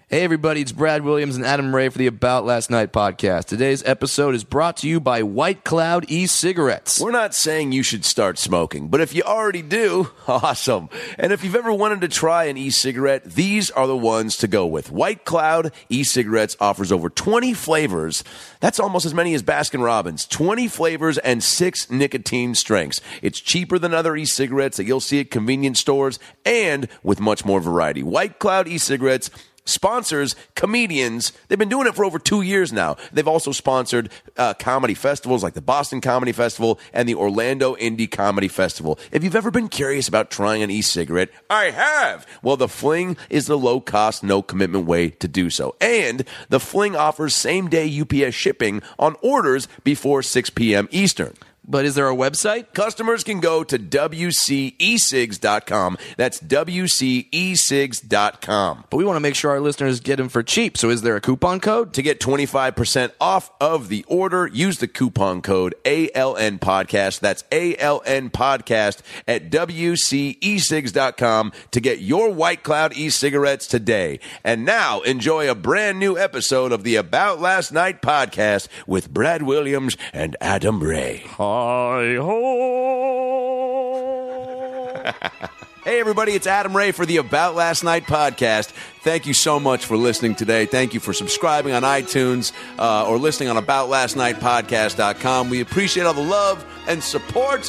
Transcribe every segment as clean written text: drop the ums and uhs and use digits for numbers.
Hey everybody, it's Brad Williams and Adam Ray for the About Last Night podcast. Today's episode is brought to you by White Cloud e-cigarettes. We're not saying you should start smoking, but if you already do, awesome. And if you've ever wanted to try an e-cigarette, these are the ones to go with. White Cloud e-cigarettes offers over 20 flavors. That's almost as many as Baskin-Robbins. 20 flavors and 6 nicotine strengths. It's cheaper than other e-cigarettes that you'll see at convenience stores and with much more variety. White Cloud e-cigarettes sponsors comedians. They've been doing it for over 2 years now. They've also sponsored comedy festivals like the Boston Comedy Festival and the Orlando Indie Comedy Festival. If you've ever been curious about trying an e-cigarette, I have. Well, the Fling is the low-cost, no-commitment way to do so. And the Fling offers same-day UPS shipping on orders before 6 p.m. Eastern. But is there a website? Customers can go to WCEcigs.com. That's WCEcigs.com. But we want to make sure our listeners get them for cheap, so is there a coupon code? To get 25% off of the order, use the coupon code ALN Podcast. That's ALN Podcast at WCEcigs.com to get your White Cloud e-cigarettes today. And now, enjoy a brand new episode of the About Last Night podcast with Brad Williams and Adam Ray. Hi-ho! Hey, everybody, it's Adam Ray for the About Last Night podcast. Thank you so much for listening today. Thank you for subscribing on iTunes or listening on AboutLastNightPodcast.com. We appreciate all the love and support.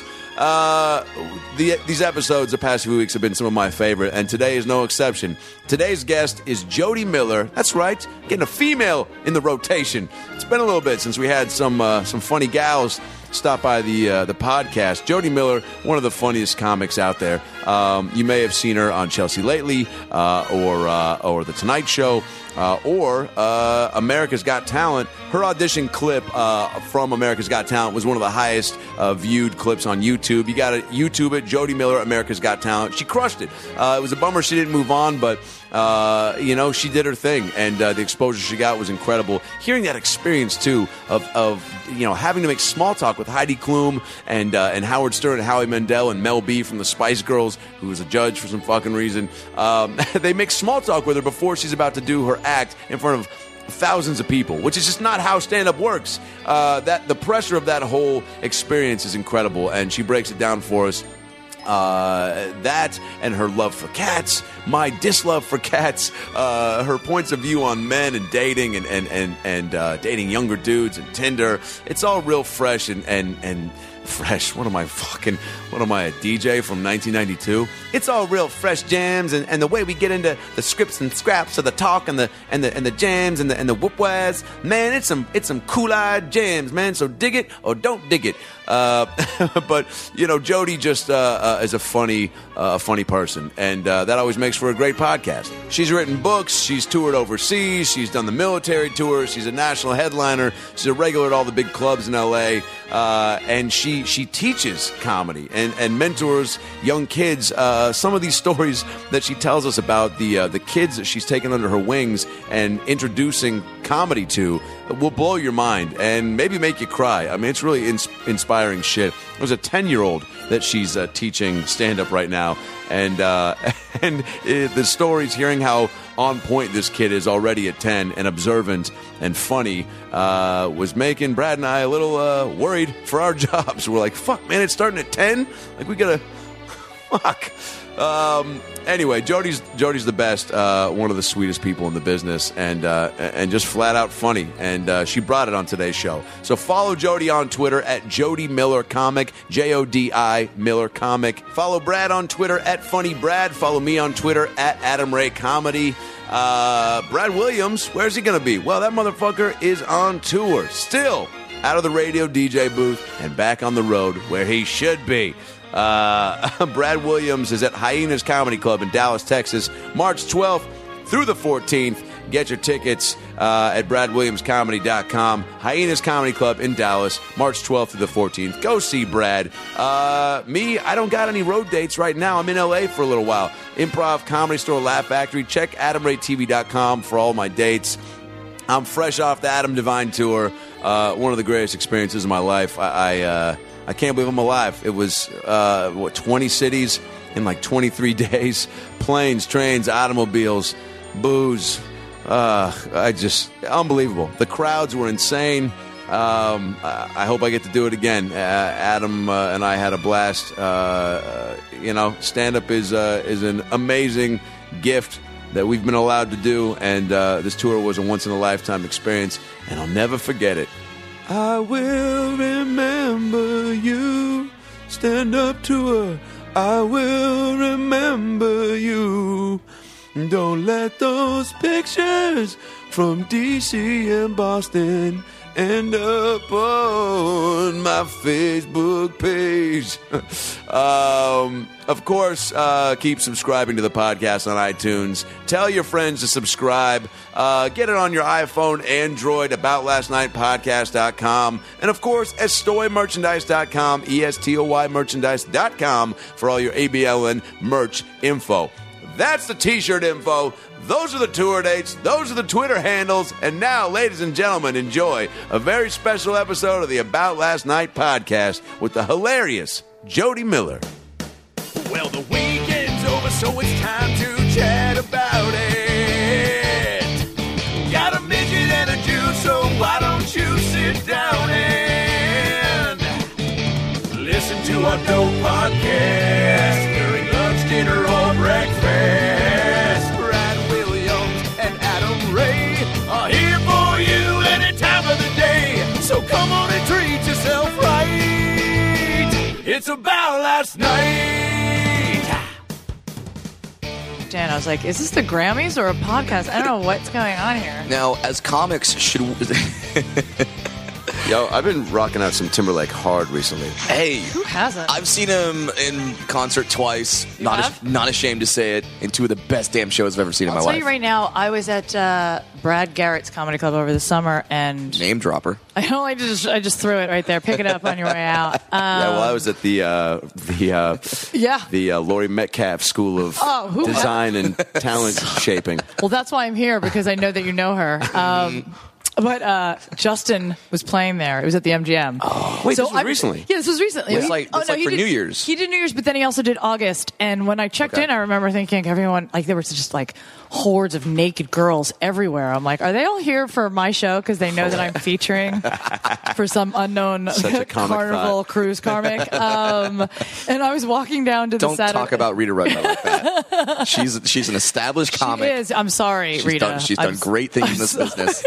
These episodes the past few weeks have been some of my favorite, and today is no exception. Today's guest is Jody Miller. That's right, getting a female in the rotation. It's been a little bit since we had some funny gals stop by the podcast. Jody Miller, one of the funniest comics out there. You may have seen her on Chelsea Lately or The Tonight Show or America's Got Talent. Her audition clip from America's Got Talent was one of the highest viewed clips on YouTube. You got to YouTube it, Jody Miller, America's Got Talent. She crushed it. It was a bummer she didn't move on, but she did her thing, and the exposure she got was incredible. Hearing that experience too of having to make small talk with Heidi Klum and Howard Stern and Howie Mandel and Mel B from the Spice Girls, who was a judge for some fucking reason. They make small talk with her before she's about to do her act in front of thousands of people, which is just not how stand-up works. That the pressure of that whole experience is incredible, and she breaks it down for us. That and her love for cats, my dislove for cats, her points of view on men and dating and dating younger dudes and Tinder. It's all real fresh and fresh. What am I, a DJ from 1992? It's all real fresh jams, and the way we get into the scripts and scraps of the talk and the jams and the whoop-whas. Man, it's some cool-eyed jams, man. So dig it or don't dig it. But Jody just is a funny person, and that always makes for a great podcast. She's written books, she's toured overseas, she's done the military tour, she's a national headliner, she's a regular at all the big clubs in LA, and she teaches comedy and mentors young kids. Some of these stories that she tells us about the kids that she's taken under her wings and introducing comedy to will blow your mind and maybe make you cry. I mean, it's really inspiring shit. There's a 10-year-old that she's teaching stand-up right now, and the stories, hearing how on point this kid is already at 10 and observant and funny, was making Brad and I a little worried for our jobs. We're like, fuck, man, it's starting at 10? Like, we gotta... Fuck. Anyway, Jody's the best, one of the sweetest people in the business, and just flat out funny. And she brought it on today's show. So follow Jody on Twitter at Jody Miller Comic, Jodi Miller Comic. Follow Brad on Twitter at Funny Brad. Follow me on Twitter at Adam Ray Comedy. Brad Williams, where's he gonna be? Well, that motherfucker is on tour, still out of the radio DJ booth and back on the road where he should be. Brad Williams is at Hyenas Comedy Club in Dallas, Texas, March 12th through the 14th. Get your tickets at BradWilliamsComedy.com. Hyenas Comedy Club in Dallas, March 12th through the 14th. Go see Brad. Me, I don't got any road dates right now. I'm in LA for a little while. Improv, Comedy Store, Laugh Factory. Check AdamRayTV.com for all my dates. I'm fresh off the Adam Devine tour. One of the greatest experiences of my life. I can't believe I'm alive. It was, 20 cities in like 23 days. Planes, trains, automobiles, booze, Unbelievable. The crowds were insane. I hope I get to do it again. Adam and I had a blast. Stand-up is an amazing gift that we've been allowed to do, and this tour was a once-in-a-lifetime experience, and I'll never forget it. I will remember you. Stand-up tour. I will remember you. Don't let those pictures from D.C. and Boston end up on my Facebook page. Of course, keep subscribing to the podcast on iTunes. Tell your friends to subscribe. Get it on your iPhone, Android, aboutlastnightpodcast.com. And, of course, estoymerchandise.com, ESTOY merchandise.com for all your ABLN merch info. That's the T-shirt info. Those are the tour dates. Those are the Twitter handles. And now, ladies and gentlemen, enjoy a very special episode of the About Last Night podcast with the hilarious Jody Miller. Well, the weekend's over, so it's time to chat about it. Got a midget and a Jew, so why don't you sit down and listen to our dope podcast during lunch, dinner, or breakfast. Brad Williams and Adam Ray are here for you any time of the day. So come on and treat yourself right. It's About Last Night. Dan, I was like, is this the Grammys or a podcast? I don't know what's going on here. Now, as comics, should... Yo, I've been rocking out some Timberlake hard recently. Hey. Who hasn't? I've seen him in concert twice. Not ashamed to say it. In two of the best damn shows I've ever seen in my I'll life. tell you right now, I was at Brad Garrett's Comedy Club over the summer, and Name dropper. I just threw it right there. Pick it up on your way out. I was at the Laurie Metcalf School of Design and Talent Shaping. Well, that's why I'm here, because I know that you know her. But Justin was playing there. It was at the MGM. Oh, wait, this was recently? Yeah, this was recently. It's like for New Year's. He did New Year's, but then he also did August. And when I checked in, I remember thinking everyone, like, there was just like hordes of naked girls everywhere. I'm like, are they all here for my show because they know that I'm featuring for some unknown Carnival cruise comic? And I was walking down to the Saturday. Don't talk about Rita Rudner like that. She's an established comic. She is. I'm sorry, Rita. She's done great things in this business.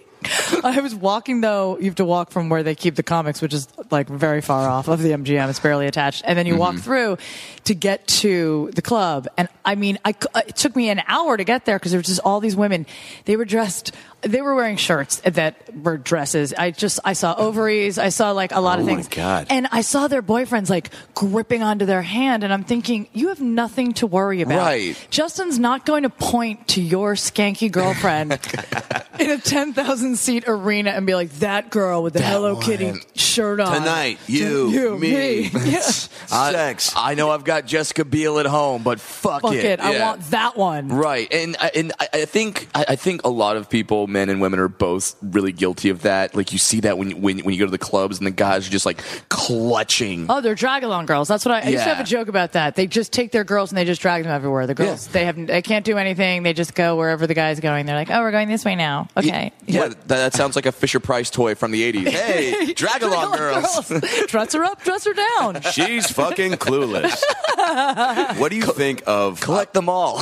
I was walking, though. You have to walk from where they keep the comics, which is like very far off of the MGM. It's barely attached. And then you walk through to get to the club. And I mean, it took me an hour to get there because there was just all these women. They were dressed. They were wearing shirts that were dresses. I saw ovaries. I saw like a lot of things. Oh my God. And I saw their boyfriends like gripping onto their hand. And I'm thinking, you have nothing to worry about. Right. Justin's not going to point to your skanky girlfriend in a 10,000 seat arena and be like, that girl with the Hello Kitty shirt on. Tonight, you, me. Yeah. Sex. I know I've got Jessica Biel at home, but fuck it. Yeah. I want that one. Right. And I think a lot of people, men and women, are both really guilty of that. Like, you see that when you go to the clubs and the guys are just like clutching. Oh, they're drag-along girls. That's what I used to have a joke about that. They just take their girls and they just drag them everywhere. The girls, they can't do anything. They just go wherever the guy's going. They're like, oh, we're going this way now. Okay. Yeah, that sounds like a Fisher-Price toy from the 80s. Hey, drag-along girls. Dress her up, dress her down. She's fucking clueless. What do you think of... Collect them all.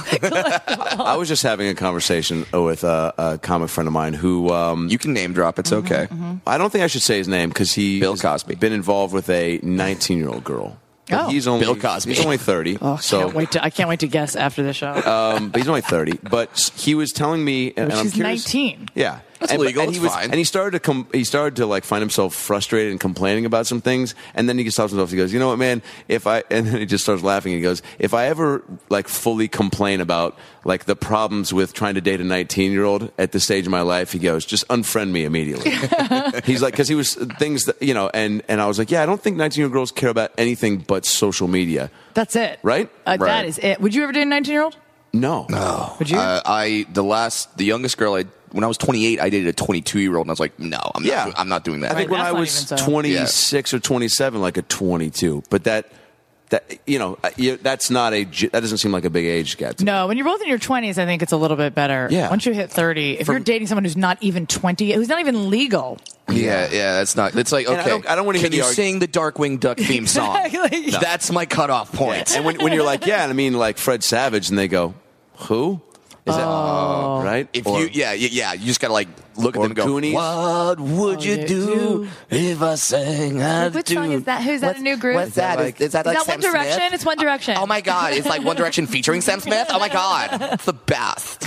I was just having a conversation with a comic friend of mine who... you can name drop. It's okay. I don't think I should say his name because Bill Cosby. been involved with a 19-year-old girl. But he's only Bill Cosby. He's only 30. Oh, I can't wait to guess after the show. But he's only 30. But he was telling me, and I'm she's curious. 19. Yeah, that's legal. It's fine. And he started to like find himself frustrated and complaining about some things. And then he just stops himself. He goes, "You know what, man? And then he just starts laughing. And he goes, "If I ever like fully complain about like the problems with trying to date a 19-year-old at this stage of my life," he goes, "just unfriend me immediately." He's like, because he was things that and I was like, yeah, I don't think 19-year-old girls care about anything but social media. That's it. Right? That is it. Would you ever date a 19-year-old? No. Would you? The youngest girl when I was 28, I dated a 22-year-old, and I was like, no, I'm not doing that. I think when I was 26 or 27, like a 22. But that that's not that doesn't seem like a big age gap. No, when you're both in your 20s, I think it's a little bit better. Yeah. Once you hit 30, if you're dating someone who's not even 20, who's not even legal. Yeah, that's not. It's like, okay, I don't want to hear can you sing the Darkwing Duck theme song? Exactly. No. That's my cutoff point. And when you're like, yeah, I mean, like Fred Savage, and they go, who? Is that right? If you just gotta like look at them and go, Goonies. what would you do if I sang? Which song is that? Who's that? A new group? What's that? Is that like Is that Sam One Direction? Smith? It's One Direction. Oh my God! It's like One Direction featuring Sam Smith. Oh my God! It's the best.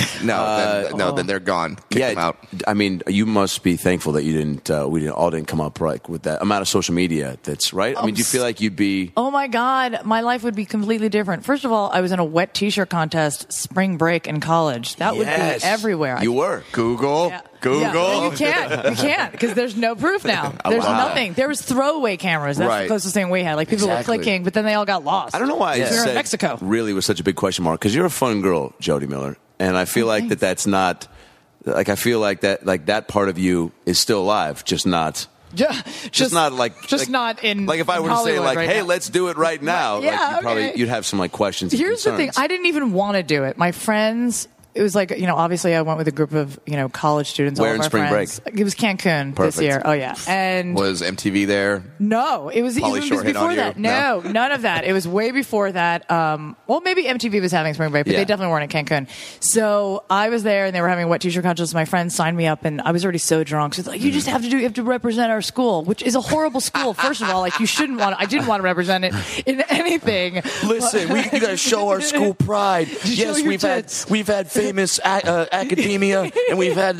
Then they're gone. Kick them out. I mean, you must be thankful that we all didn't come up right with that amount of social media. That's right. I mean, do you feel like you'd be? Oh my God, my life would be completely different. First of all, I was in a wet T-shirt contest spring break in college. That would be everywhere. You were Google. Yeah. Google. Yeah, you can't because there's no proof now. There's nothing. There was throwaway cameras. That's the closest thing we had. Like people were clicking, but then they all got lost. I don't know why I we were said in Mexico. Really was such a big question mark because you're a fun girl, Jody Miller, and I feel like that's not. Like I feel like that part of you is still alive, just not. Yeah, just not not in. Like if I were to say like, "Hey, let's do it right now," Yeah, you'd have some like questions. Here's the thing: I didn't even want to do it. My friends. It was like, obviously I went with a group of, college students. Where all of in our spring friends. break? It was Cancun this year. Oh, yeah. And was MTV there? No, it was Pauly even Shore hit before on that. you? No, none of that. It was way before that. Well, maybe MTV was having spring break, but they definitely weren't in Cancun. So I was there, and they were having a wet T-shirt contest. My friends signed me up, and I was already so drunk. So it's like, you have to represent our school, which is a horrible school. First of all, like you shouldn't want. I didn't want to represent it in anything. Listen, you got to show our school pride. Yes, we've had famous academia, and we've had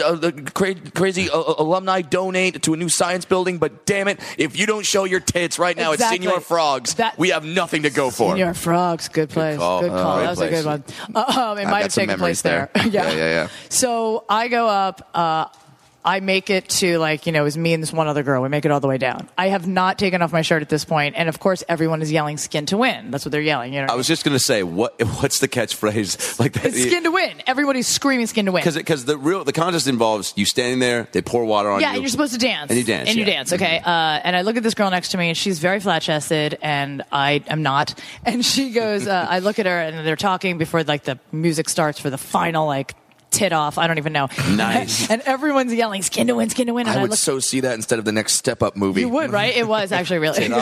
crazy alumni donate to a new science building. But damn it, if you don't show your tits right now at Senior Frogs, we have nothing to go for. Senior Frogs, good place. Good call. That was a good one. It might have taken place there. Yeah. So I go up. I make it to it was me and this one other girl. We make it all the way down. I have not taken off my shirt at this point, and of course everyone is yelling "skin to win." That's what they're yelling. I was just going to say, what's the catchphrase like that? It's skin to win. Everybody's screaming "skin to win." Because the contest involves you standing there, they pour water on you. Yeah, and you're supposed to dance. And you dance. And you dance. Okay. And I look at this girl next to me, and she's very flat chested, and I am not. And she goes, I look at her, and they're talking before the music starts for the final tit off. I don't even know. Nice. And everyone's yelling, "Skin to win, skin to win." And I would so see that instead of the next Step Up movie. You would, right? It was actually really tit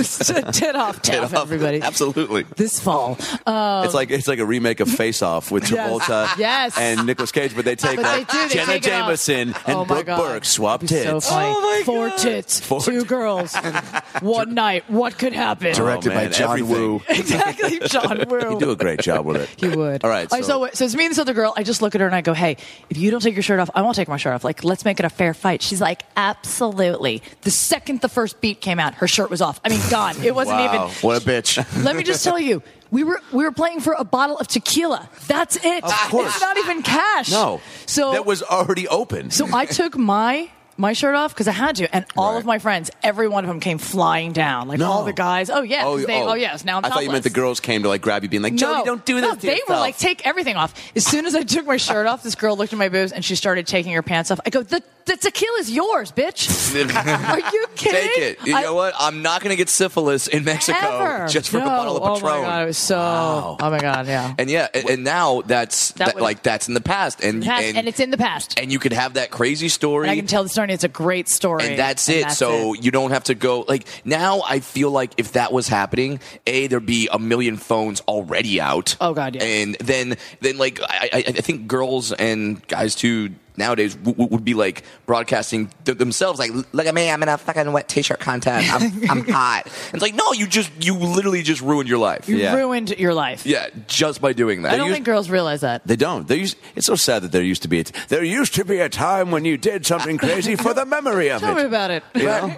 off, everybody. Absolutely. This fall. It's like a remake of Face Off with Travolta and Nicolas Cage, but they take Jenna Jameson and Brooke Burke swap tits. So funny. Oh my Four God. tits, two girls, one night. What could happen? Directed by John Woo. Exactly, John Woo. You do a great job with it. You would. All right. So it's me and this other girl. I just look at her and I go, "Hey, if you don't take your shirt off, I won't take my shirt off. Let's make it a fair fight." She's like, "Absolutely." The second the first beat came out, her shirt was off. I mean, gone. It wasn't even. What a bitch. Let me just tell you. We were playing for a bottle of tequila. That's it. Of course. It's not even cash. No. So that was already open. So I took my shirt off because I had to, and all of my friends, every one of them came flying down. All the guys. Oh yeah. Yes. Now I'm topless. I thought you meant the girls came to grab you, being like, "Jody, don't do this." No, they were like, "Take everything off." As soon as I took my shirt off, this girl looked at my boobs and she started taking her pants off. I go, "The tequila's yours, bitch." Are you kidding? Take it. You know what? I'm not going to get syphilis in Mexico just for a bottle of Patron. Oh my God, it was so. Wow. Oh my God, yeah. And and now that's in the past, and it's in the past, and you could have that crazy story. And I can tell the story. And it's a great story, and that's it. So you don't have to go now. I feel like if that was happening, there'd be a million phones already out. Oh God, yeah. And then I think girls and guys too nowadays would be broadcasting themselves look at me, I'm in a fucking wet T-shirt contest, I'm hot. And it's like, no, you literally just ruined your life. You ruined your life. Yeah, just by doing that. I don't think girls realize that. They don't. It's so sad that there used to be a time when you did something crazy for the memory of it. Tell me about it.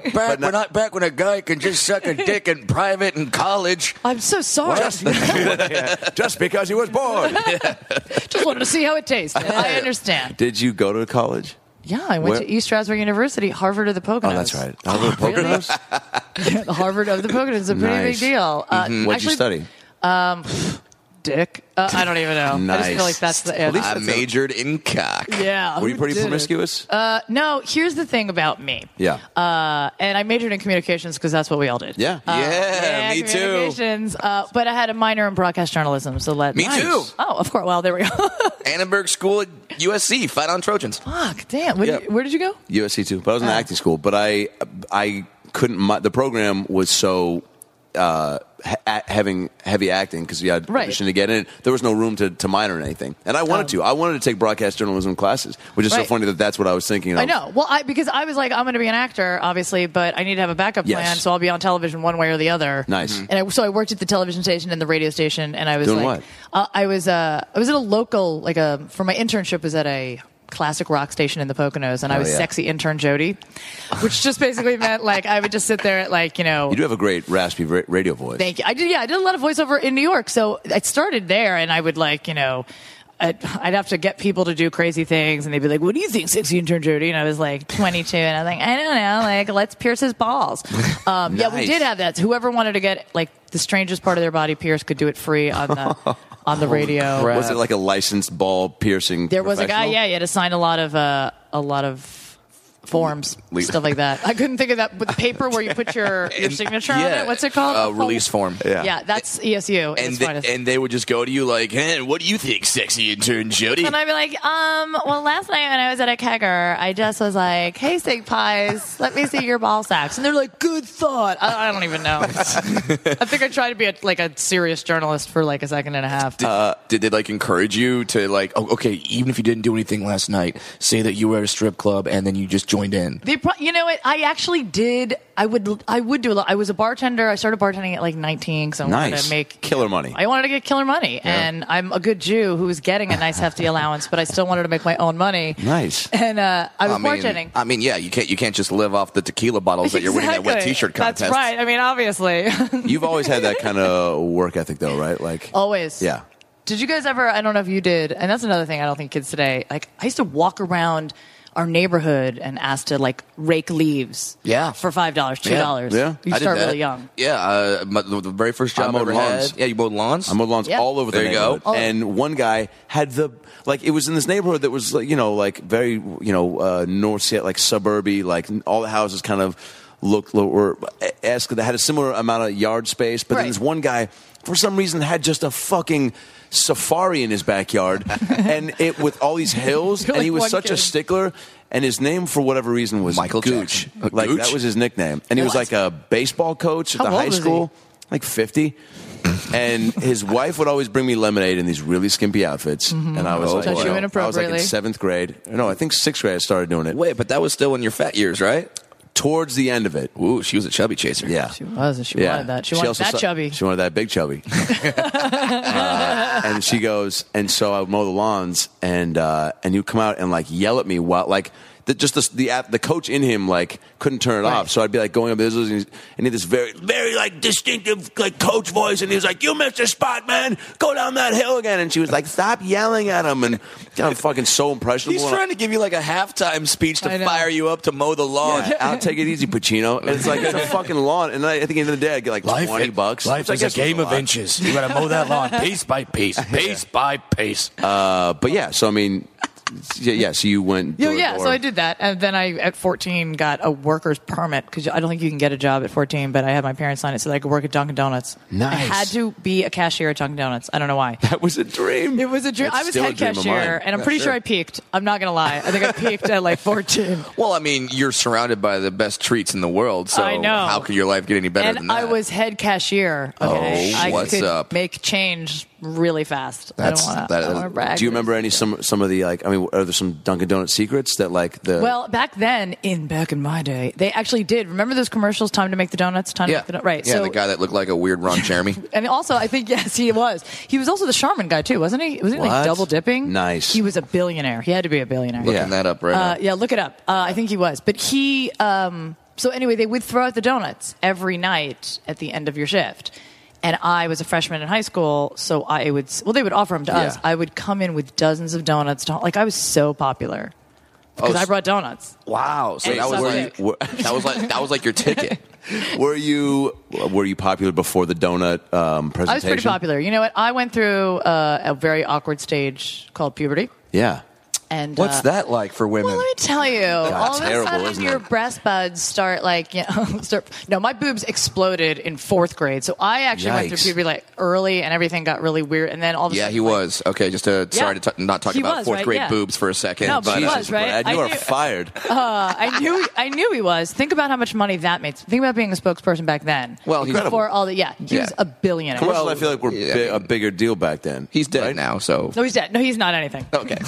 Back when a guy can just suck a dick in private in college. I'm so sorry. Just because he was bored. Just wanted to see how it tastes. I understand. Did you go to college? Yeah, I went to East Stroudsburg University, Harvard of the Poconos. Oh, that's right. Harvard of the Poconos? The Harvard of the Poconos is a pretty big deal. What did you study? dick. I don't even know. Nice. I just feel like that's the answer. I majored in cock. Yeah. Were you who pretty didn't? promiscuous? No, here's the thing about me. Yeah. And I majored in communications because that's what we all did. Yeah. Yeah, me too. Communications. But I had a minor in broadcast journalism, so Me too. Oh, of course. Well, there we go. Annenberg School at USC. Fight on Trojans. Fuck, damn. Yeah. Where did you go? USC too, but I was in acting school. But I couldn't. The program was so having heavy acting because you had Right. audition to get in. There was no room to minor in anything, and I wanted to. I wanted to take broadcast journalism classes, which is so Right. funny that that's what I was thinking of. I know. Well, because I was like, I'm going to be an actor, obviously, but I need to have a backup Yes. plan, so I'll be on television one way or the other. Nice. And so I worked at the television station and the radio station, and I was Doing like, I was at a local, for my internship was at a classic rock station in the Poconos, and I was yeah. sexy intern Jody, which just basically meant I would just sit there at You do have a great raspy radio voice. Thank you. I did a lot of voiceover in New York, so I started there, and I would I'd have to get people to do crazy things, and they'd be like, "What do you think, sexy intern Jody?" And I was like 22, and I was like, "I don't know, let's pierce his balls." Yeah, we Nice. did have that. So whoever wanted to get the strangest part of their body pierced could do it free on the radio. crap. Was it like a licensed ball piercing? There was a guy, professional? he had to sign a lot of forms, stuff like that. I couldn't think of that. But the paper where you put your signature on it, what's it called? Release form. Yeah, that's ESU. And they would just go to you like, hey, what do you think, sexy intern Jody? And I'd be like, well, last night when I was at a kegger, I just was like, hey, steak pies, let me see your ball sacks. And they're like, good thought. I don't even know. I think I tried to be a serious journalist for a second and a half. Did they encourage you to okay, even if you didn't do anything last night, say that you were at a strip club and then you just joined in? You know what? I actually did. I would do a lot. I was a bartender. I started bartending at 19 because I wanted to make killer money. I wanted to get killer money, and I'm a good Jew who was getting a nice hefty allowance, but I still wanted to make my own money. Nice. And I was bartending. I mean, yeah, you can't just live off the tequila bottles that you're winning at wet T-shirt contests. That's right. I mean, obviously. You've always had that kind of work ethic, though, right? Always. Yeah. Did you guys ever? I don't know if you did, and that's another thing I don't think kids today. I used to walk around our neighborhood and ask to rake leaves. Yeah. For $5, $2. Yeah. You I did start that. really young. Yeah, the very first job I mowed ever lawns. had. Yeah, you mowed lawns? I mowed lawns Yeah. all over the There you go. neighborhood. And one guy had it was in this neighborhood that was very North Seattle, suburby, all the houses kind of that had a similar amount of yard space. But then Right. this one guy, for some reason, had just a fucking safari in his backyard, and it with all these hills, You're and he like was one such a kid. stickler. And his name, for whatever reason, was Michael Gooch. Jackson. Gooch? That was his nickname. And he was What? a baseball coach at How the old high was he? school, 50. And his wife would always bring me lemonade in these really skimpy outfits. And I was Touch you I was inappropriately. in 7th grade. No, I think 6th grade I started doing it. Wait, but that was still in your fat years, right? Towards the end of it. Ooh, she was a chubby chaser. Yeah. She was. She Yeah. wanted that. She wanted also that chubby. She wanted that big chubby. And she goes, and so I would mow the lawns, and you'd come out and yell at me while the coach in him couldn't turn it Right. off. So I'd be going up there, and he had this very very distinctive coach voice, and he was like, "You missed your spot, man. Go down that hill again." And she was like, "Stop yelling at him!" And I'm fucking so impressionable. He's trying to give you a halftime speech I to know. fire you up to mow the lawn. I'll take it easy, Pacino. And it's it's a fucking lawn. And I think at the end of the day, I get $20. Life which I is a guess was game of lot. inches. You got to mow that lawn piece by piece, pace by pace. But yeah, so I mean, yeah. So you went. door to Yeah, door. so I did that, and then I at 14 got a worker's permit because I don't think you can get a job at 14, but I had my parents sign it so that I could work at Dunkin' Donuts. Nice. I had to be a cashier at Dunkin' Donuts. I don't know why. That was a dream. It was a dream. That's I was still a head dream of cashier, mine. and I'm Yeah, pretty sure. sure I peaked. I'm not gonna lie. I think I peaked at 14. Well, I mean, you're surrounded by the best treats in the world, so I know. how could your life get any better than And that? I was head cashier. Okay, Oh, I what's could up? make change really fast. I don't want to brag. Do you remember some of the are there some Dunkin' Donuts secrets that the Well, back in my day, they actually did. Remember those commercials? Time to make the donuts. Time to yeah, make the donuts. Right. Yeah, so, the guy that looked like a weird Ron Jeremy. and also, I think yes, he was. He was also the Charmin guy too, wasn't he? Was he What? double dipping? Nice. He was a billionaire. He had to be a billionaire. Looking that up right now. Yeah, look it up. I think he was. But he. So anyway, they would throw out the donuts every night at the end of your shift. And I was a freshman in high school, so they would offer them to us. Yeah. I would come in with dozens of donuts. I was so popular. because I brought donuts. Wow. So And that was Suptic. that was like your ticket. Were you popular before the donut presentation? I was pretty popular. You know what? I went through a very awkward stage called puberty. Yeah. And What's that like for women? Well, let me tell you. All of a terrible, sudden, isn't your it? breast buds start No, my boobs exploded in 4th grade. So I actually went through Yikes. puberty like early, and everything got really weird. And then all of a Yeah, sudden, he was. Okay, just sorry to not talk He about was, 4th right? grade Yeah. boobs for a second. No, but he was, right? Brad, you I are knew- fired. I knew he was. Think about how much money that made. Think about being a spokesperson back then. Well, he's before all the he was a billionaire. Commercials, I feel like were yeah, a bigger deal back then. He's dead right? now, so. No, he's dead. No, he's not anything. Okay.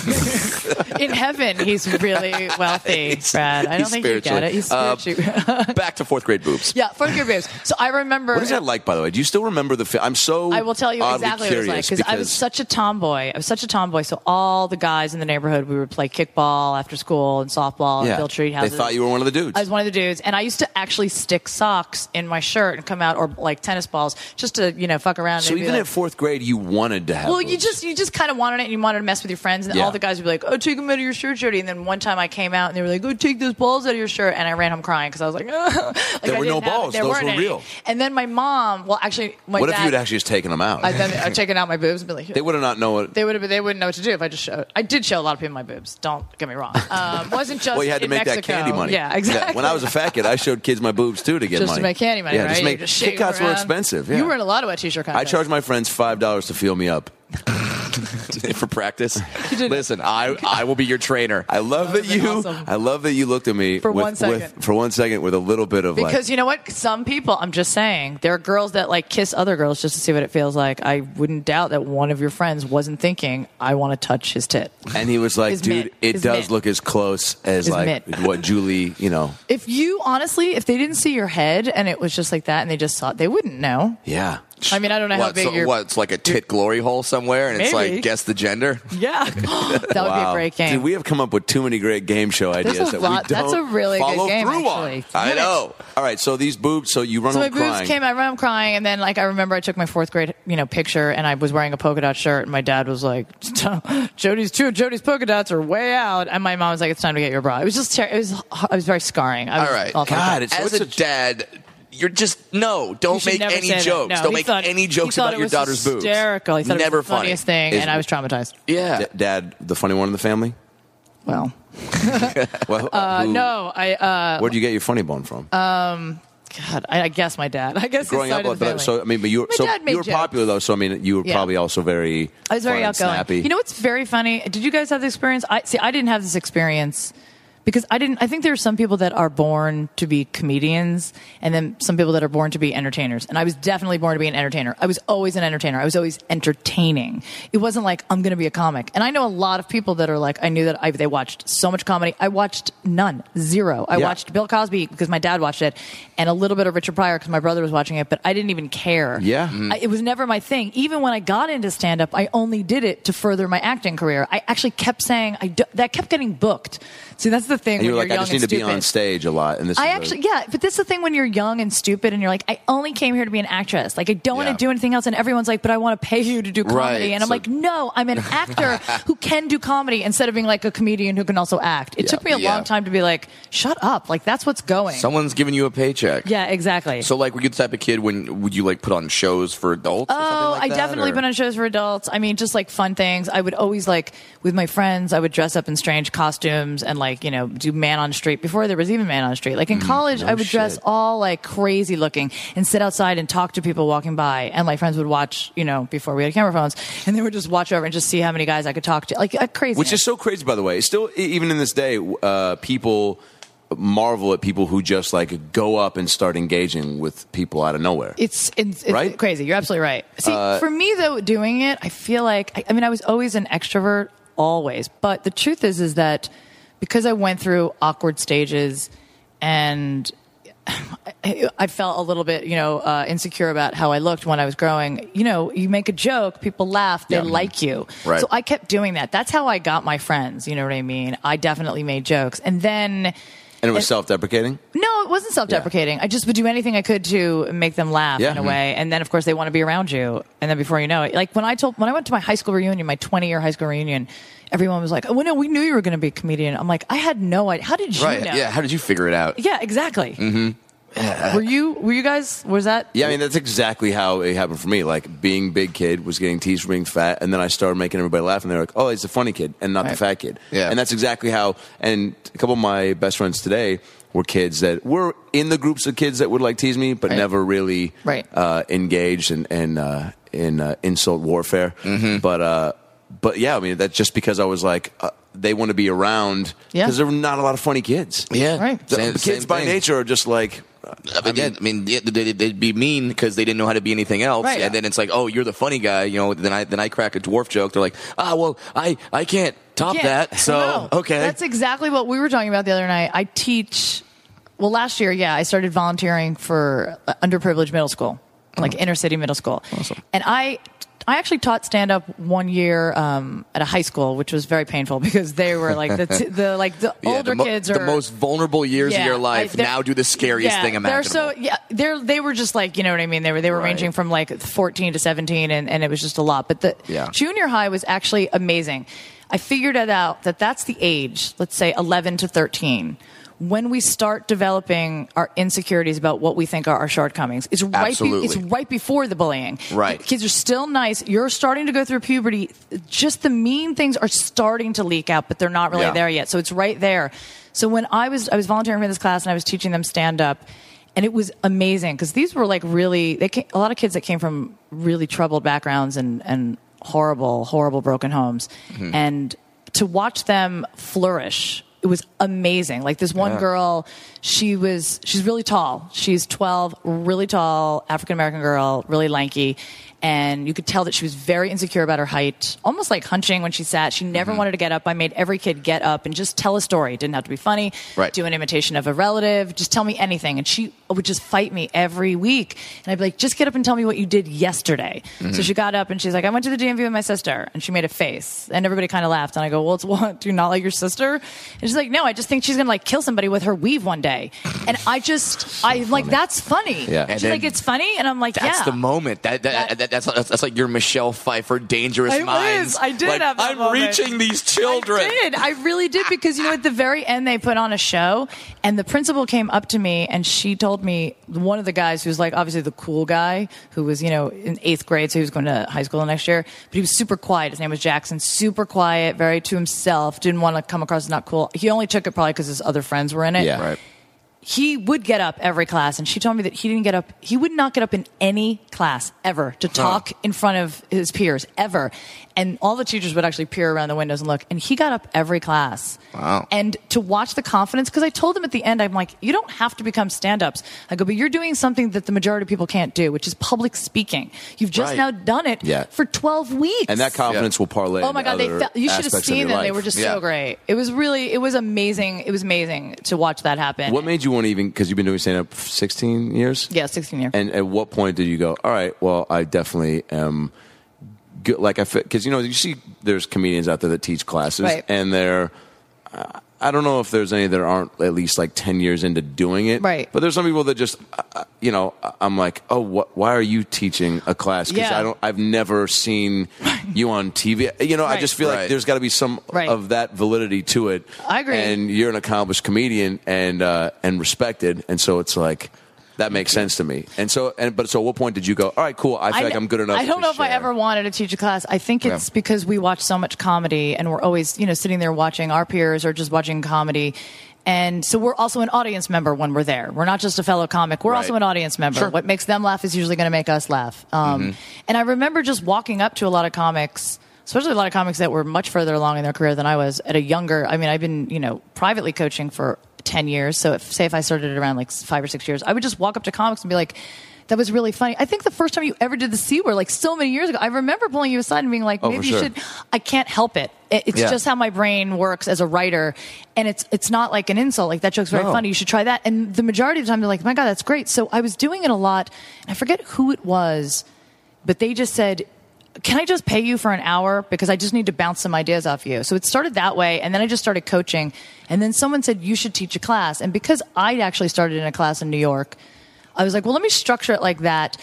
In heaven, he's really wealthy, Brad. I don't he's think you get it. He's spiritual. Back to 4th grade boobs. Yeah, 4th grade boobs. So I remember. What is that like, by the way? Do you still remember the I'm so I will tell you oddly exactly what it was like curious because I was such a tomboy. So all the guys in the neighborhood, we would play kickball after school and softball and build tree houses. They thought you were one of the dudes. I was one of the dudes, and I used to actually stick socks in my shirt and come out, or like tennis balls, just to fuck around. So and be even like, at 4th grade, you wanted to have. well, boobs. you just kind of wanted it, and you wanted to mess with your friends, and Yeah. all the guys would be like, "Oh, take them out of your shirt, Jody." And then one time I came out, and they were like, "Oh, take those balls out of your shirt," and I ran home crying because I was like, like There I were no didn't have it. balls. There Those weren't were any. real. And then my mom, well, actually, my What dad. if you'd actually just taken them out? I'd taken out my boobs and be like, They would have not known what. they wouldn't know what to do if I just showed. I did show a lot of people my boobs. Don't get me wrong. Wasn't just Well, you had to in make Mexico. that candy money. Yeah, exactly. When I was a fat kid, I showed kids my boobs too to get just money. to make candy money, Yeah, right? just You make shake kickouts them were around. expensive. Yeah. You were in a lot of wet t-shirt I contests. charged my friends $5 to feel me up. For practice. Listen, I will be your trainer. I love that been you. awesome. I love that you looked at me For with, 1 second. for 1 second with a little bit of like. Because you know what? Some people, I'm just saying, there are girls that like kiss other girls just to see what it feels like. I wouldn't doubt that one of your friends wasn't thinking, I want to touch his tit. And he was like, His dude, mitt. it His does mitt. look as close as His like mitt. what Julie, If you, honestly, if they didn't see your head and it was just like that and they just saw it, they wouldn't know. Yeah. I mean, I don't know how big your... It's like a tit glory hole somewhere, and it's Maybe. like, guess the gender? Yeah. That would be a great game. Dude, we have come up with too many great game show ideas There's a that lot- we don't that's a really good follow game, through actually. on. I know. All right, so these boobs, so you run So my home boobs crying. came. I ran home crying, and then I remember I took my 4th grade picture, and I was wearing a polka dot shirt, and my dad was like, "Jody's polka dots are way out," and my mom was like, "It's time to get your bra." It was just it was very scarring. I was All right. awful. God, it's As such a dad, you're just, no, You don't should make never any say that. jokes. No, Don't he make thought- any jokes he thought about it your was daughter's boobs. hysterical. He thought Never it was the funny. funniest thing, Is- and I was traumatized. Yeah. Dad, the funny one in the family? Well, Well, no, Where'd you get your funny bone from? God, I guess my dad. I guess Growing his up, side of the family. so I mean, but you My dad made were jokes. popular though. So I mean, you were Yeah. probably also very. I was very fun and outgoing. snappy. You know what's very funny? Did you guys have this experience? I didn't have this experience because I think there are some people that are born to be comedians and then some people that are born to be entertainers. And I was definitely born to be an entertainer. I was always an entertainer. I was always entertaining. It wasn't like I'm going to be a comic. And I know a lot of people that are like, I knew that they watched so much comedy. I watched none, zero. I Yeah. watched Bill Cosby because my dad watched it and a little bit of Richard Pryor because my brother was watching it, but I didn't even care. Yeah. It was never my thing. Even when I got into stand-up, I only did it to further my acting career. I actually kept saying that kept getting booked. See, that's the thing And you when were you're like, I young just and need to be stupid. on stage a lot. And this. But this is the thing when you're young and stupid and you're like, I only came here to be an actress. Like, I don't want Yeah. to do anything else. And everyone's like, but I want to pay you to do comedy. Right. And I'm So- like, no, I'm an actor who can do comedy instead of being like a comedian who can also act. It took me a Yeah. long time to be like, shut up. Like, that's what's going. Someone's giving you a paycheck. Yeah, exactly. So, like, were you the type of kid would you like put on shows for adults? or something Oh, like I that, definitely or? been on shows for adults. I mean, just like fun things. I would always like with my friends. I would dress up in strange costumes and like do man on street before there was even man on street. Like in college, I would dress shit. all like crazy looking and sit outside and talk to people walking by. And my friends would watch, before we had camera phones, and they would just watch over and just see how many guys I could talk to. Like crazy. Which is so crazy, by the way. Still, even in this day, people marvel at people who just like go up and start engaging with people out of nowhere. It's Right? crazy. You're absolutely right. See, for me though, doing it, I feel like I was always an extrovert, always. But the truth is that because I went through awkward stages and I felt a little bit, insecure about how I looked when I was growing. You make a joke, people laugh, they like you. Right. So I kept doing that. That's how I got my friends. You know what I mean? I definitely made jokes, and then. And it was self-deprecating? No, it wasn't self-deprecating. I just would do anything I could to make them laugh Yeah. in a way. And then, of course, they want to be around you. And then before you know it, like when I went to my high school reunion, my 20-year high school reunion, everyone was like, oh, no, we knew you were going to be a comedian. I'm like, I had no idea. How did you know? Yeah, how did you figure it out? Yeah, exactly. Were you guys, was that? Yeah, I mean, that's exactly how it happened for me. Like, being big kid was getting teased for being fat, and then I started making everybody laugh, and they're like, oh, he's the funny kid and not the fat kid. Yeah. And that's exactly how, and a couple of my best friends today were kids that were in the groups of kids that would like tease me, but never really engaged in insult warfare. But yeah, I mean, that's just because I was like, they want to be around because there were not a lot of funny kids. Yeah, right. The kids by nature are just like. They'd be mean because they didn't know how to be anything else, right, and then it's like, oh, you're the funny guy, you know. Then I crack a dwarf joke. They're like, well, I can't top that. So okay, that's exactly what we were talking about the other night. I teach. Well, last year, I started volunteering for underprivileged middle school, like inner city middle school, and I actually taught stand-up 1 year at a high school, which was very painful because they were like the older kids are the most vulnerable years of your life. Now do the scariest thing imaginable. They were just like, you know what I mean. They were ranging from like 14 to 17, and it was just a lot. But the junior high was actually amazing. I figured it out that's the age, let's say 11 to 13. When we start developing our insecurities about what we think are our shortcomings, it's right before the bullying. Right. Kids are still nice. You're starting to go through puberty. Just the mean things are starting to leak out, but they're not really there yet. So it's right there. So when I was volunteering for this class and I was teaching them stand up, and it was amazing because these were like really a lot of kids that came from really troubled backgrounds and horrible broken homes, and to watch them flourish. It was amazing. Like this one girl, she's really tall. She's 12, really tall, African-American girl, really lanky. And you could tell that she was very insecure about her height, almost like hunching when she sat. She never wanted to get up. I made every kid get up and just tell a story. It didn't have to be funny. Right. Do an imitation of a relative. Just tell me anything. And she would just fight me every week. And I'd be like, just get up and tell me what you did yesterday. So she got up and she's like, I went to the DMV with my sister. And she made a face. And everybody kind of laughed. And I go, well, what? Do you not like your sister? And she's like, no, I just think she's going to like kill somebody with her weave one day. And I'm like, that's funny. Yeah. And she's like, it's funny. And I'm like, that's the moment. That's like your Michelle Pfeiffer Dangerous Minds. I did like, have that I'm moment. Reaching these children. I really did because, you know, at the very end they put on a show and the principal came up to me and she told me, one of the guys who's like obviously the cool guy who was, you know, in 8th grade, so he was going to high school next year, but he was super quiet. His name was Jackson. Super quiet, very to himself, didn't want to come across as not cool. He only took it probably because his other friends were in it. Yeah. Right. He would get up every class, and she told me that he would not get up in any class ever to talk in front of his peers, ever. And all the teachers would actually peer around the windows and look, and he got up every class. Wow. And to watch the confidence, because I told him at the end, I'm like, you don't have to become stand-ups. I go, but you're doing something that the majority of people can't do, which is public speaking. You've just now done it for 12 weeks. And that confidence will parlay. Oh my God, you should have seen them. They were just so great. It was amazing. It was amazing to watch that happen. What made you want to even, because you've been doing stand-up 16 years? Yeah, 16 years. And at what point did you go, all right, well, I definitely am good, like because, you know, you see there's comedians out there that teach classes, and they're, I don't know if there's any that aren't at least like 10 years into doing it. Right. But there's some people that just, you know, I'm like, oh, why are you teaching a class? Because I've never seen you on TV. You know, I just feel like there's got to be some of that validity to it. I agree. And you're an accomplished comedian and respected. And so it's like, that makes sense to me. And so, but at what point did you go, all right, cool, I feel like I'm good enough? I don't know if I ever wanted to teach a class. I think it's because we watch so much comedy and we're always, you know, sitting there watching our peers or just watching comedy. And so we're also an audience member when we're there. We're not just a fellow comic. We're also an audience member. Sure. What makes them laugh is usually going to make us laugh. And I remember just walking up to a lot of comics, especially a lot of comics that were much further along in their career than I was at a younger, I mean, I've been, you know, privately coaching for 10 years. So if I started around like 5 or 6 years, I would just walk up to comics and be like, that was really funny. I think the first time you ever did the C word, like so many years ago, I remember pulling you aside and being like, maybe you should, I can't help it. It's just how my brain works as a writer. And it's not like an insult. Like, that joke's very funny. You should try that. And the majority of the time they're like, my God, that's great. So I was doing it a lot. And I forget who it was, but they just said, can I just pay you for an hour? Because I just need to bounce some ideas off you. So it started that way. And then I just started coaching. And then someone said, you should teach a class. And because I actually started in a class in New York, I was like, well, let me structure it like that.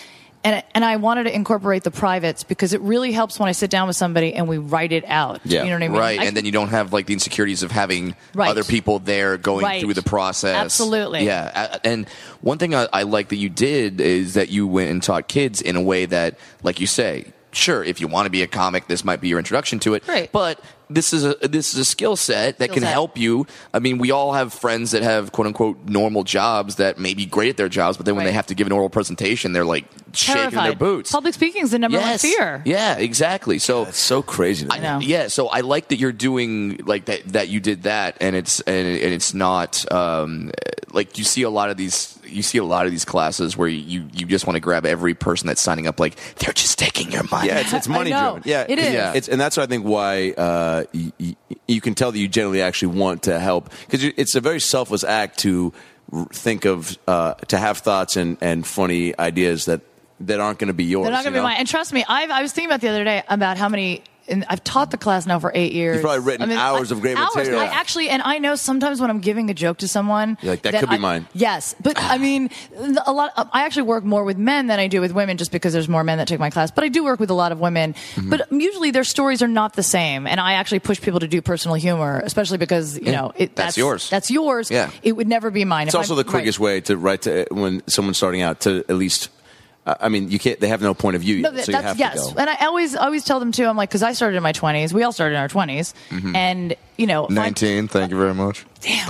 and I wanted to incorporate the privates because it really helps when I sit down with somebody and we write it out. Yeah. You know what I mean? Right, and then you don't have like the insecurities of having Right. other people there going Right. through the process. Absolutely. Yeah, and one thing I like that you did is that you went and taught kids in a way that, like you say, sure, if you want to be a comic, this might be your introduction to it. Right. But this is a skill set that can help you. I mean, we all have friends that have quote unquote normal jobs that may be great at their jobs, but then when Right. they have to give an oral presentation, they're like shaking their Terrified. boots. Public speaking is the number one Yes. fear. Yeah, exactly. So It's so crazy. I know. yeah, so I like that you're doing like that you did that, and it's not like you see a lot of these classes where you just want to grab every person that's signing up, like they're just taking your money. Yeah, it's money I know. driven. Yeah, It is. Yeah. And that's I think why you can tell that you generally actually want to help, because it's a very selfless act to think of to have thoughts and funny ideas that aren't going to be yours. They're not going to be mine. And trust me, I was thinking about the other day about how many. And I've taught the class now for 8 years. You've probably written hours of great material. I actually, and I know sometimes when I'm giving a joke to someone, You're like, that could be mine. Yes, but I mean, a lot. I actually work more with men than I do with women, just because there's more men that take my class. But I do work with a lot of women. Mm-hmm. But usually their stories are not the same, and I actually push people to do personal humor, especially because you know that's yours. That's yours. Yeah. It would never be mine. It's also the quickest way to write to when someone's starting out to at least. I mean, you can't. They have no point of view yet, No, so you have to go. And I always tell them too. I'm like, because I started in my 20s. We all started in our 20s, and you know, 19. Thank you very much. Damn.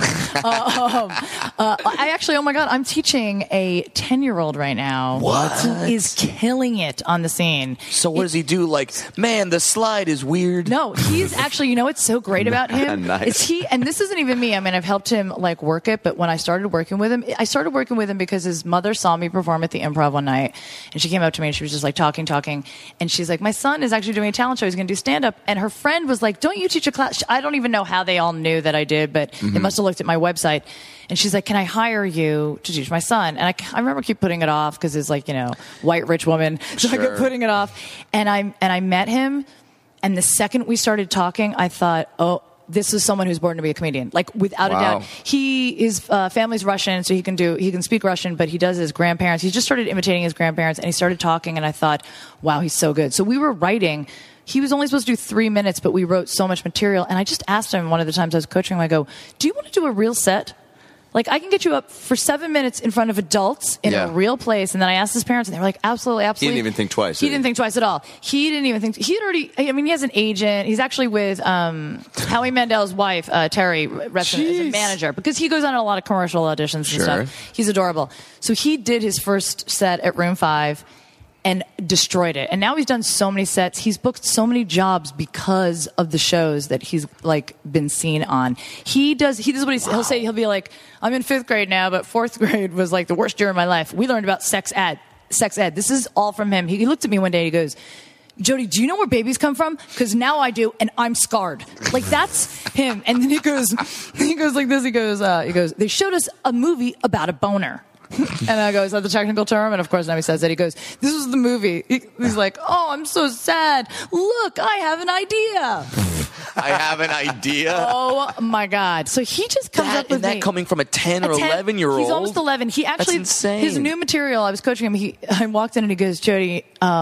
I actually, oh my God, I'm teaching a 10-year-old right now. What? Who is killing it on the scene. So what does he do? Like, man, the slide is weird. No, he's actually, you know what's so great about him? Nice. Is and this isn't even me. I mean, I've helped him like work it, but when I started working with him, because his mother saw me perform at the Improv one night, and she came up to me and she was just like talking, and she's like, my son is actually doing a talent show. He's going to do stand-up. And her friend was like, don't you teach a class? I don't even know how they all knew that I did, but they must have looked at my website. And she's like, can I hire you to teach my son? And I remember keep putting it off because it's like, you know, white rich woman. So I kept putting it off. And I met him. And the second we started talking, I thought, oh, this is someone who's born to be a comedian. Like, without a doubt. His family's Russian, so he can speak Russian, but he does his grandparents. He just started imitating his grandparents, and he started talking, and I thought, wow, he's so good. So we were writing. He was only supposed to do 3 minutes, but we wrote so much material. And I just asked him one of the times I was coaching him, I go, do you want to do a real set? Like, I can get you up for 7 minutes in front of adults in a real place. And then I asked his parents, and they were like, absolutely, absolutely. He didn't even think twice. He didn't think twice at all. He didn't even think. He had already. I mean, he has an agent. He's actually with Howie Mandel's wife, Terry Reston, as a manager, because he goes on a lot of commercial auditions and stuff. He's adorable. So he did his first set at Room 5 and destroyed it. And now he's done so many sets. He's booked so many jobs because of the shows that he's like been seen on. He does what he'll say. He'll be like, I'm in 5th grade now, but 4th grade was like the worst year of my life. We learned about sex ed. This is all from him. He looked at me one day and he goes, Jody, do you know where babies come from? Because now I do, and I'm scarred. Like, that's him. And then he goes like this. He goes, they showed us a movie about a boner. And I go, is that the technical term? And of course, now he says that. He goes, this was the movie. He's like, oh, I'm so sad. Look, I have an idea. I have an idea. Oh my God. So he just comes up with that coming from a 10 or 11-year-old? He's almost 11. He actually, that's insane. His new material, I was coaching him. I walked in and he goes, Jody,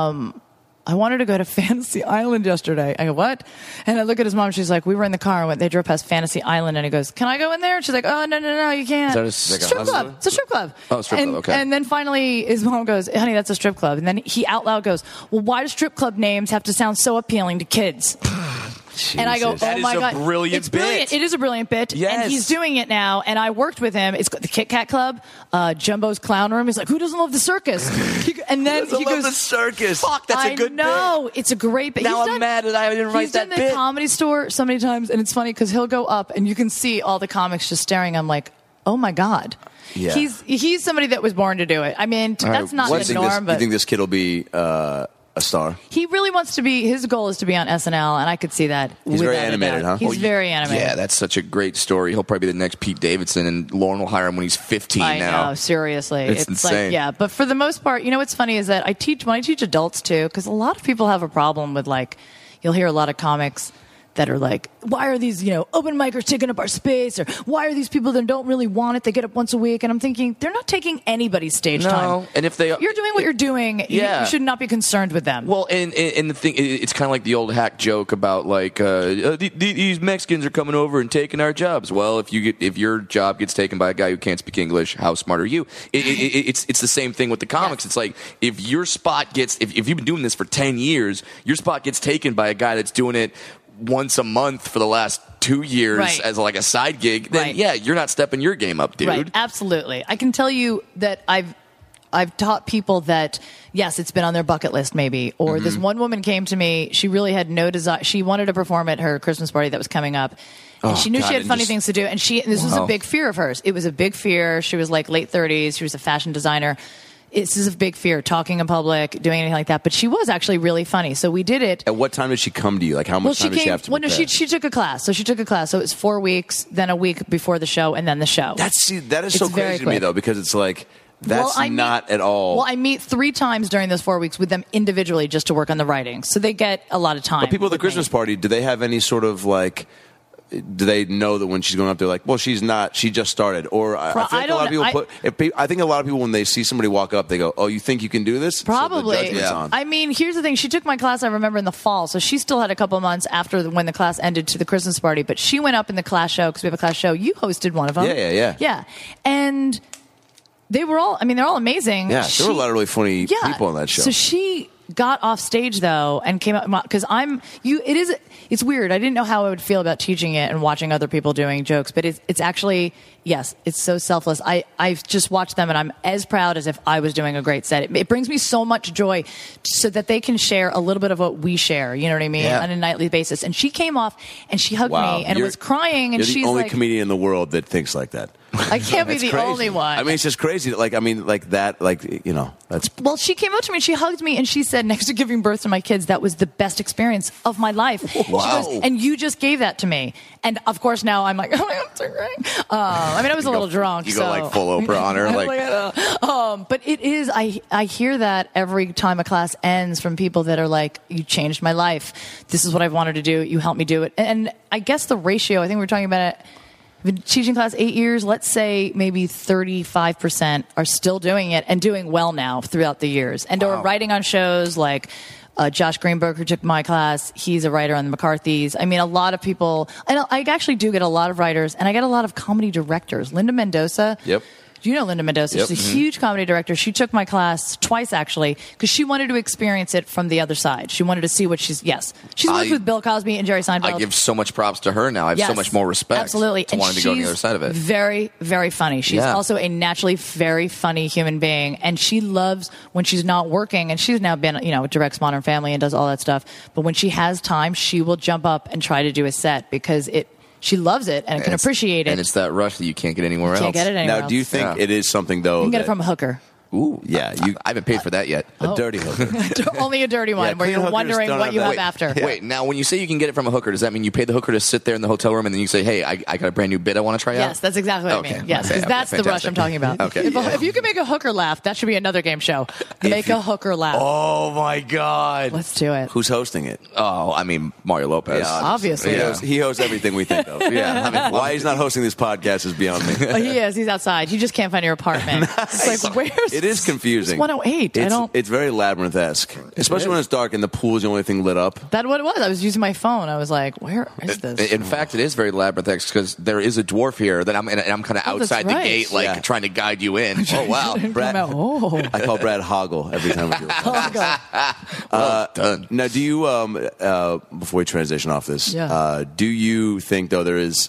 I wanted to go to Fantasy Island yesterday. I go, what? And I look at his mom. She's like, we were in the car and they drove past Fantasy Island. And he goes, can I go in there? And she's like, oh, no, you can't. Is that a strip club. It's a strip club. Oh, strip club, okay. And then finally his mom goes, honey, that's a strip club. And then he out loud goes, well, why do strip club names have to sound so appealing to kids? And I go, oh That is my a God. brilliant It's brilliant. bit. It is a brilliant bit. Yes. And he's doing it now. And I worked with him. It's the Kit Kat Club, Jumbo's Clown Room. He's like, who doesn't love the circus? And then he goes, the circus. Fuck, that's a good bit. No, it's a great bit. Now I'm mad that I didn't write he's that done bit. the Comedy Store so many times, and it's funny because he'll go up and you can see all the comics just staring. I'm like, oh my God. Yeah. He's somebody that was born to do it. I mean, that's not the norm, you but think this kid will be a star? he really wants to be. His goal is to be on SNL, and I could see that. He's very without a animated, doubt. huh? He's very animated. Yeah, that's such a great story. He'll probably be the next Pete Davidson, and Lauren will hire him when he's 15 I now. know, seriously. It's insane. Like, yeah, but for the most part, you know what's funny is that when I teach adults too, because a lot of people have a problem with, like, you'll hear a lot of comics that are like, why are these, open micers taking up our space? Or why are these people that don't really want it? They get up once a week. And I'm thinking, they're not taking anybody's stage time. And if you're doing what you're doing, you should not be concerned with them. Well, and the thing, it's kind of like the old hack joke about like these Mexicans are coming over and taking our jobs. Well, if your job gets taken by a guy who can't speak English, how smart are you? It's the same thing with the comics. Yes. It's like if your spot gets if you've been doing this for 10 years, your spot gets taken by a guy that's doing it once a month for the last 2 years as like a side gig, then you're not stepping your game up, dude. Right, absolutely. I can tell you that I've taught people that, yes, it's been on their bucket list maybe. Or this one woman came to me, she really had no desire. She wanted to perform at her Christmas party that was coming up. And she knew she had funny things to do. And this was a big fear of hers. It was a big fear. She was like late 30s. She was a fashion designer. This is a big fear, talking in public, doing anything like that. But she was actually really funny. So we did it. At what time did she come to you? Like, how much time did she have to prepare? She took a class. So she took a class. So it was 4 weeks, then a week before the show, and then the show. That is so crazy to me, though, because it's like, that's not at all. Well, I meet 3 times during those 4 weeks with them individually just to work on the writing. So they get a lot of time. But people at the Christmas party, do they have any sort of like... Do they know that when she's going up there, like, well, she's not, she just started? Or I think a lot of people, when they see somebody walk up, they go, oh, you think you can do this? Probably. So I mean, here's the thing. She took my class, I remember, in the fall. So she still had a couple of months after when the class ended to the Christmas party. But she went up in the class show, because we have a class show. You hosted one of them. Yeah. And they're all amazing. Yeah, there were a lot of really funny people on that show. So she got off stage though and came up, because it's weird. I didn't know how I would feel about teaching it and watching other people doing jokes, but it's actually, yes, it's so selfless. I've just watched them and I'm as proud as if I was doing a great set. It brings me so much joy so that they can share a little bit of what we share, you know what I mean, on a nightly basis. And she came off and she hugged me and was crying, and she's the only comedian in the world that thinks like that. I can't be the crazy. only one. I mean, it's just crazy. That's... Well, she came up to me and she hugged me and she said, next to giving birth to my kids, that was the best experience of my life. Wow. She goes, and you just gave that to me. And of course now I'm like, oh my God, I'm so great. I mean, I was a little drunk. You go like full Oprah on her. But it is, I hear that every time a class ends from people that are like, you changed my life. This is what I've wanted to do. You helped me do it. And I guess the ratio, I think we were talking about it, I've been teaching class 8 years. Let's say maybe 35% are still doing it and doing well now throughout the years. And are writing on shows like Josh Greenberg, who took my class. He's a writer on the McCarthys. I mean, a lot of people. And I actually do get a lot of writers, and I get a lot of comedy directors. Linda Mendoza. Yep. Do you know Linda Mendoza? Yep. She's a huge comedy director. She took my class twice, actually, because she wanted to experience it from the other side. She wanted to see what she's worked with Bill Cosby and Jerry Seinfeld. I give so much props to her now. I have so much more respect. Absolutely. To wanting to go on the other side of it. Very, very funny. She's also a naturally very funny human being, and she loves when she's not working, and she's now been, directs Modern Family and does all that stuff. But when she has time, she will jump up and try to do a set because she loves it and can appreciate it. And it's that rush that you can't get anywhere else. Can't get it anywhere else. Now, do you think it is something, though, you can get it from a hooker? Ooh, yeah. I haven't paid for that yet. A dirty hooker. Only a dirty one where you're wondering what you have after. Wait, now when you say you can get it from a hooker, does that mean you pay the hooker to sit there in the hotel room and then you say, hey, I got a brand new bit I want to try out? Yes, that's exactly what I mean. Yes, because that's the rush I'm talking about. Okay. If you can make a hooker laugh, that should be another game show. Make a hooker laugh. Oh, my God. Let's do it. Who's hosting it? Oh, I mean, Mario Lopez. Yeah, obviously. He hosts everything we think of. I mean, why he's not hosting this podcast is beyond me. He is. He's outside. You just can't find your apartment. It's like, where's... It is confusing. 108. It's very labyrinth-esque, especially when it's dark and the pool is the only thing lit up. That's what it was. I was using my phone. I was like, where is this? In fact, it is very labyrinth-esque because there is a dwarf here that I'm kind of outside the gate, trying to guide you in. Oh, wow. Brad, I call Brad Hoggle every time we do it. Well done. Now, do you, before we transition off this, do you think, though, there is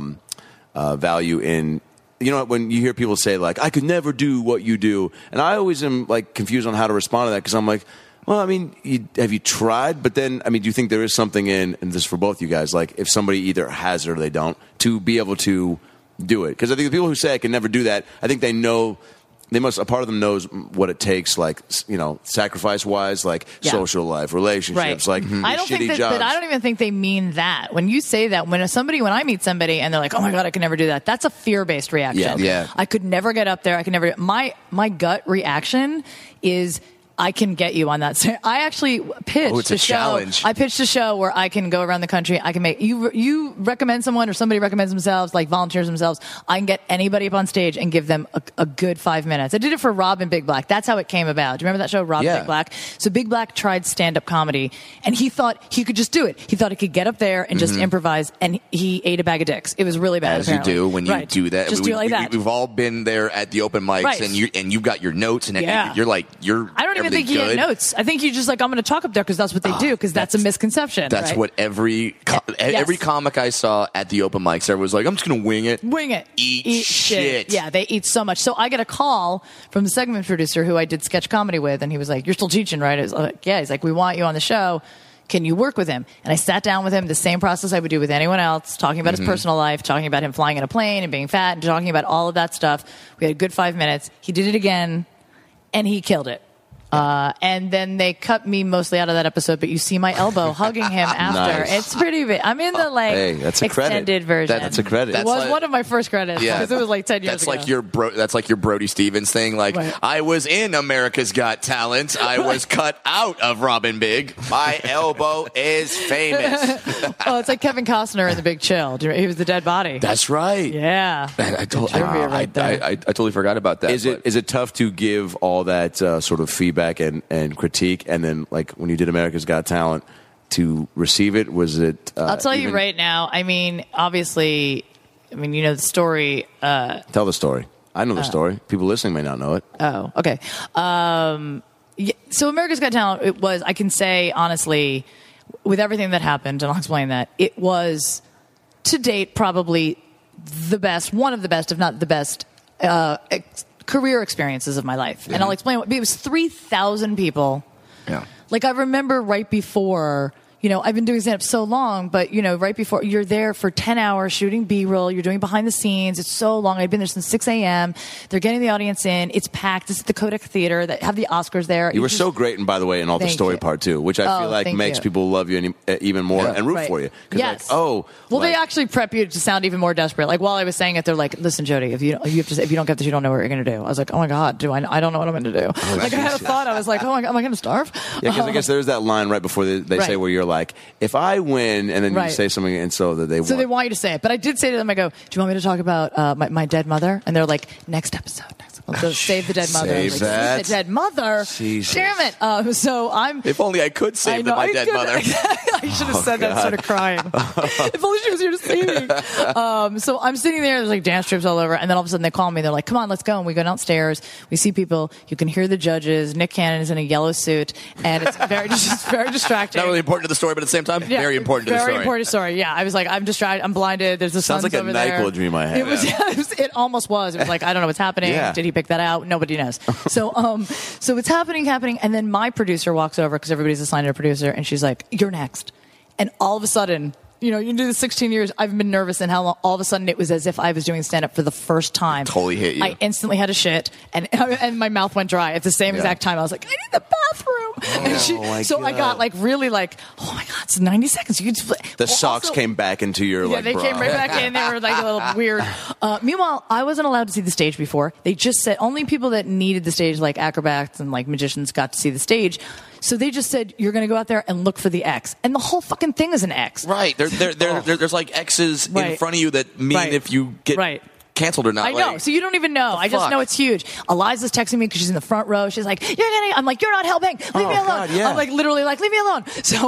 value in... You know, when you hear people say, like, I could never do what you do, and I always am, like, confused on how to respond to that, because I'm like, well, I mean, have you tried? But then, I mean, do you think there is something in, and this is for both you guys, like, if somebody either has it or they don't, to be able to do it? Because I think the people who say I can never do that, I think they know... a part of them knows what it takes, like, sacrifice-wise, like social life, relationships, like shitty jobs. But I don't even think they mean that. When you say that, when I meet somebody and they're like, oh my God, I can never do that, that's a fear-based reaction. Yeah. I could never get up there. I could never. My gut reaction is, I can get you on that. I actually pitched it's a challenge. I pitched a show where I can go around the country. I can make you recommend someone or somebody recommends themselves, like volunteers themselves. I can get anybody up on stage and give them a good 5 minutes. I did it for Rob and Big Black. That's how it came about. Do you remember that show, Rob and Big Black? So Big Black tried stand-up comedy, and he thought he could just do it. He thought he could get up there and just improvise, and he ate a bag of dicks. It was really bad. As apparently. you do when you do that. Just do it like that. We've all been there at the open mics, and you've got your notes, and you're like, I don't even think he had notes. I think you just like, I'm going to talk up there because that's what they do, because that's a misconception. That's what every comic I saw at the open mics, everyone was like, I'm just going to wing it. Wing it. Eat shit. Yeah, they eat so much. So I get a call from the segment producer who I did sketch comedy with, and he was like, you're still teaching, right? I was like, yeah. He's like, we want you on the show. Can you work with him? And I sat down with him, the same process I would do with anyone else, talking about his personal life, talking about him flying in a plane and being fat, and talking about all of that stuff. We had a good 5 minutes. He did it again, and he killed it. And then they cut me mostly out of that episode, but you see my elbow hugging him after. Nice. It's pretty big. I'm in the that's a extended credit. version. That's a credit. It was one of my first credits because it was like 10 years ago. That's like your Brody Stevens thing. Like, I was in America's Got Talent. I was cut out of Robin Big. My elbow is famous. It's like Kevin Costner in The Big Chill. He was the dead body. That's right. Yeah. Man, I totally forgot about that. Is it tough to give all that sort of feedback and critique, and then like when you did America's Got Talent, to receive it? Was it I'll tell you right now, I mean, obviously, you know the story. Tell the story. I know the story. People listening may not know it. Oh, okay. So America's Got Talent, it was, I can say honestly, with everything that happened, and I'll explain that, it was to date probably the best, one of the best, if not the best, career experiences of my life. And I'll explain what it was. 3,000 people. Yeah. Like, I remember right before, I've been doing stand-up so long, but, right before, you're there for 10 hours shooting B-roll, you're doing behind the scenes, it's so long, I've been there since 6 a.m., they're getting the audience in, it's packed, it's at the Kodak Theater, that have the Oscars there. You were so great, and by the way, in all the story part, too, which I feel like makes people love you even more and root for you. Yes. They actually prep you to sound even more desperate. Like, while I was saying it, they're like, listen, Jody, if you don't get this, you don't know what you're going to do. I was like, oh my God, I don't know what I'm going to do. I had a thought, I was like, oh my God, am I going to starve? Yeah, because I guess there's that line right before they say where you're like, if I win, and then you say something, and so that they want. So they want you to say it. But I did say to them, I go, do you want me to talk about my dead mother? And they're like, next episode. I'll just save the dead mother. Save that. Save the dead mother. Jesus. Damn it. So I'm. If only I could save my dead mother. I should have said that, sort of crying. If only she was here to see me. So I'm sitting there, there's like dance trips all over, and then all of a sudden they call me, they're like, come on, let's go. And we go downstairs, we see people, you can hear the judges, Nick Cannon is in a yellow suit, and it's very distracting. Not really important to the story, but at the same time, very important to the story. Very important story, yeah. I was like, I'm distracted, I'm blinded, there's the Sounds sun's like over a there. NyQuil dream I had. It almost was. It was like, I don't know what's happening. Yeah. Did he pick that out? Nobody knows. So it's happening, and then my producer walks over, because everybody's assigned a producer, and she's like, you're next. And all of a sudden, you do this 16 years, I've been nervous, and how long, all of a sudden it was as if I was doing stand-up for the first time. Totally hit you. I instantly had a shit, and my mouth went dry at the same exact time. I was like, I need the bathroom. God. I got like really like, oh my God, it's 90 seconds. The socks came back into your they bra. came right back in. They were like a little weird. Meanwhile, I wasn't allowed to see the stage before. They just said only people that needed the stage, like acrobats and like magicians, got to see the stage. So they just said, you're going to go out there and look for the X. And the whole fucking thing is an X. Right. There's like X's in front of you that mean if you get canceled or not. I know. So you don't even know. I just know it's huge. Eliza's texting me because she's in the front row. She's like, I'm like, you're not helping. Leave me alone. God, yeah. I'm like, literally like, leave me alone.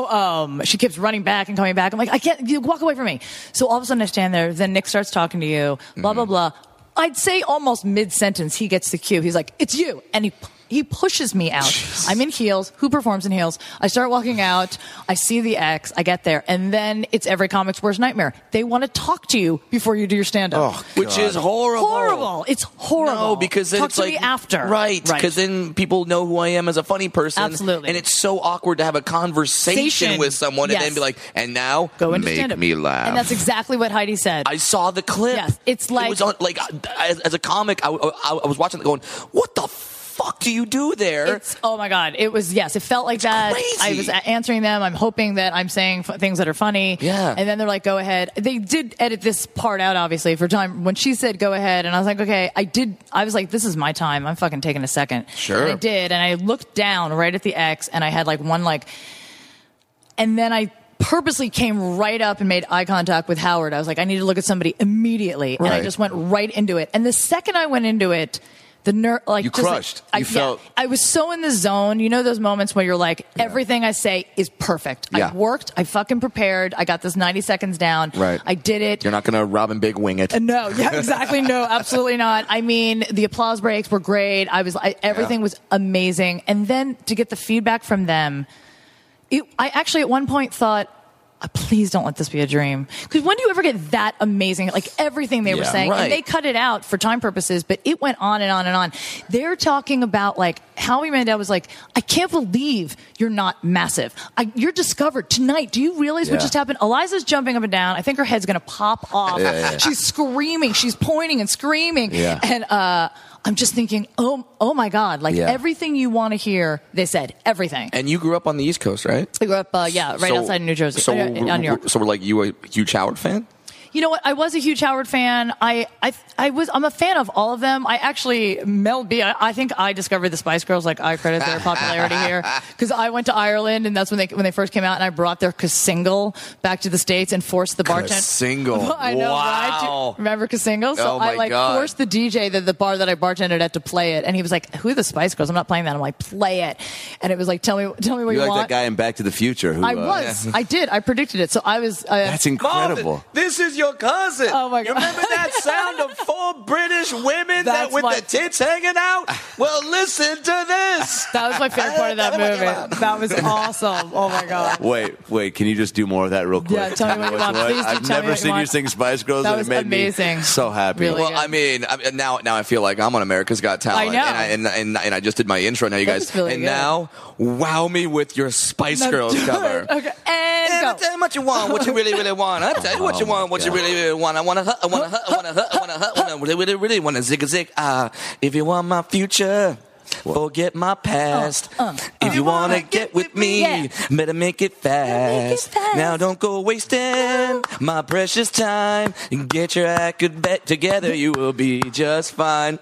So she keeps running back and coming back. I'm like, I can't, you walk away from me. So all of a sudden I stand there. Then Nick starts talking to you, blah, blah, blah. I'd say almost mid-sentence, he gets the cue. He's like, it's you. And he pushes me out. Jeez. I'm in heels. Who performs in heels? I start walking out. I see the X. I get there. And then it's every comic's worst nightmare. They want to talk to you before you do your stand-up. Which is horrible. Horrible. It's horrible. No, because then talk it's to like, me after. Right. Because then people know who I am as a funny person. Absolutely. And it's so awkward to have a conversation with someone and then be like, and now go into make stand-up. Me laugh. And that's exactly what Heidi said. I saw the clip. Yes. It's like... It was on, like, as a comic, I was watching it going, what the fuck do you do there? Oh my God. It was, yes, it felt like that. Crazy. I was answering them. I'm hoping that I'm saying things that are funny. Yeah. And then they're like, go ahead. They did edit this part out, obviously, for time. When she said go ahead, and I was like, okay, I was like, this is my time. I'm fucking taking a second. Sure. And I did. And I looked down right at the X, and I had like one, and then I purposely came right up and made eye contact with Howard. I was like, I need to look at somebody immediately. And I Right. just went right into it. And the second I went into it, You crushed. You felt. I was so in the zone. You know those moments where you're like, everything I say is perfect. Yeah. I worked. I fucking prepared. I got this 90 seconds down. Right. I did it. You're not going to Robin Big wing it. No, yeah, exactly. No, absolutely not. I mean, the applause breaks were great. Everything was amazing. And then to get the feedback from them, I actually at one point thought, please don't let this be a dream. Because when do you ever get that amazing, like everything they were saying? right. And they cut it out for time purposes, but it went on and on and on. They're talking about like, Howie Mandel was like, I can't believe you're not massive. You're discovered tonight. Do you realize what Yeah. just happened? Eliza's jumping up and down. I think her head's going to pop off. Yeah. She's screaming. She's pointing and screaming. Yeah. And, I'm just thinking, oh my God, like Yeah. everything you want to hear, they said, everything. And you grew up on the East Coast, right? I grew up, right outside New Jersey, on New York. So we're like, you a huge Howard fan? You know what? I was a huge Howard fan. I'm a fan of all of them. I actually, Mel B, I think I discovered the Spice Girls. Like, I credit their popularity here. Because I went to Ireland, and that's when they first came out, and I brought their Casingle back to the States and forced the bartender. Casingle. I know, Wow. right? Remember Casingle? So Oh, my I God. forced the DJ, the bar that I bartended at, to play it. And he was like, who are the Spice Girls? I'm not playing that. I'm like, play it. And it was like, tell me what you You're like want. that guy in Back to the Future. Who, I was. I did. I predicted it. So I was. That's incredible. Mom, this is your cousin. Oh, my God. You remember that sound of 4 British women That's with my- the tits hanging out? Well, listen to this. That was my favorite part of that movie. That was awesome. Oh my God. Wait, can you just do more of that real quick? Yeah, tell me what you want. Please do I've tell me never what you seen you want. sing Spice Girls, That and was it made amazing. me so happy. Really Well, good. I mean, now I feel like I'm on America's Got Talent. I know. And I just did my intro. Now you That guys. was really and good. now, wow me with your Spice Girls cover. Okay, and Yeah, go. tell me what you want, what you really, really want. I'll tell you what you want, what you really, really want. I want to hut, I want to hut, I want to hut, I want to hut, I really, really want to zig a zig. If you want my future, forget my past. If you want to get with me, Yeah. better make it fast. fast. Now don't go wasting my precious time. Get your act together, you will be just fine.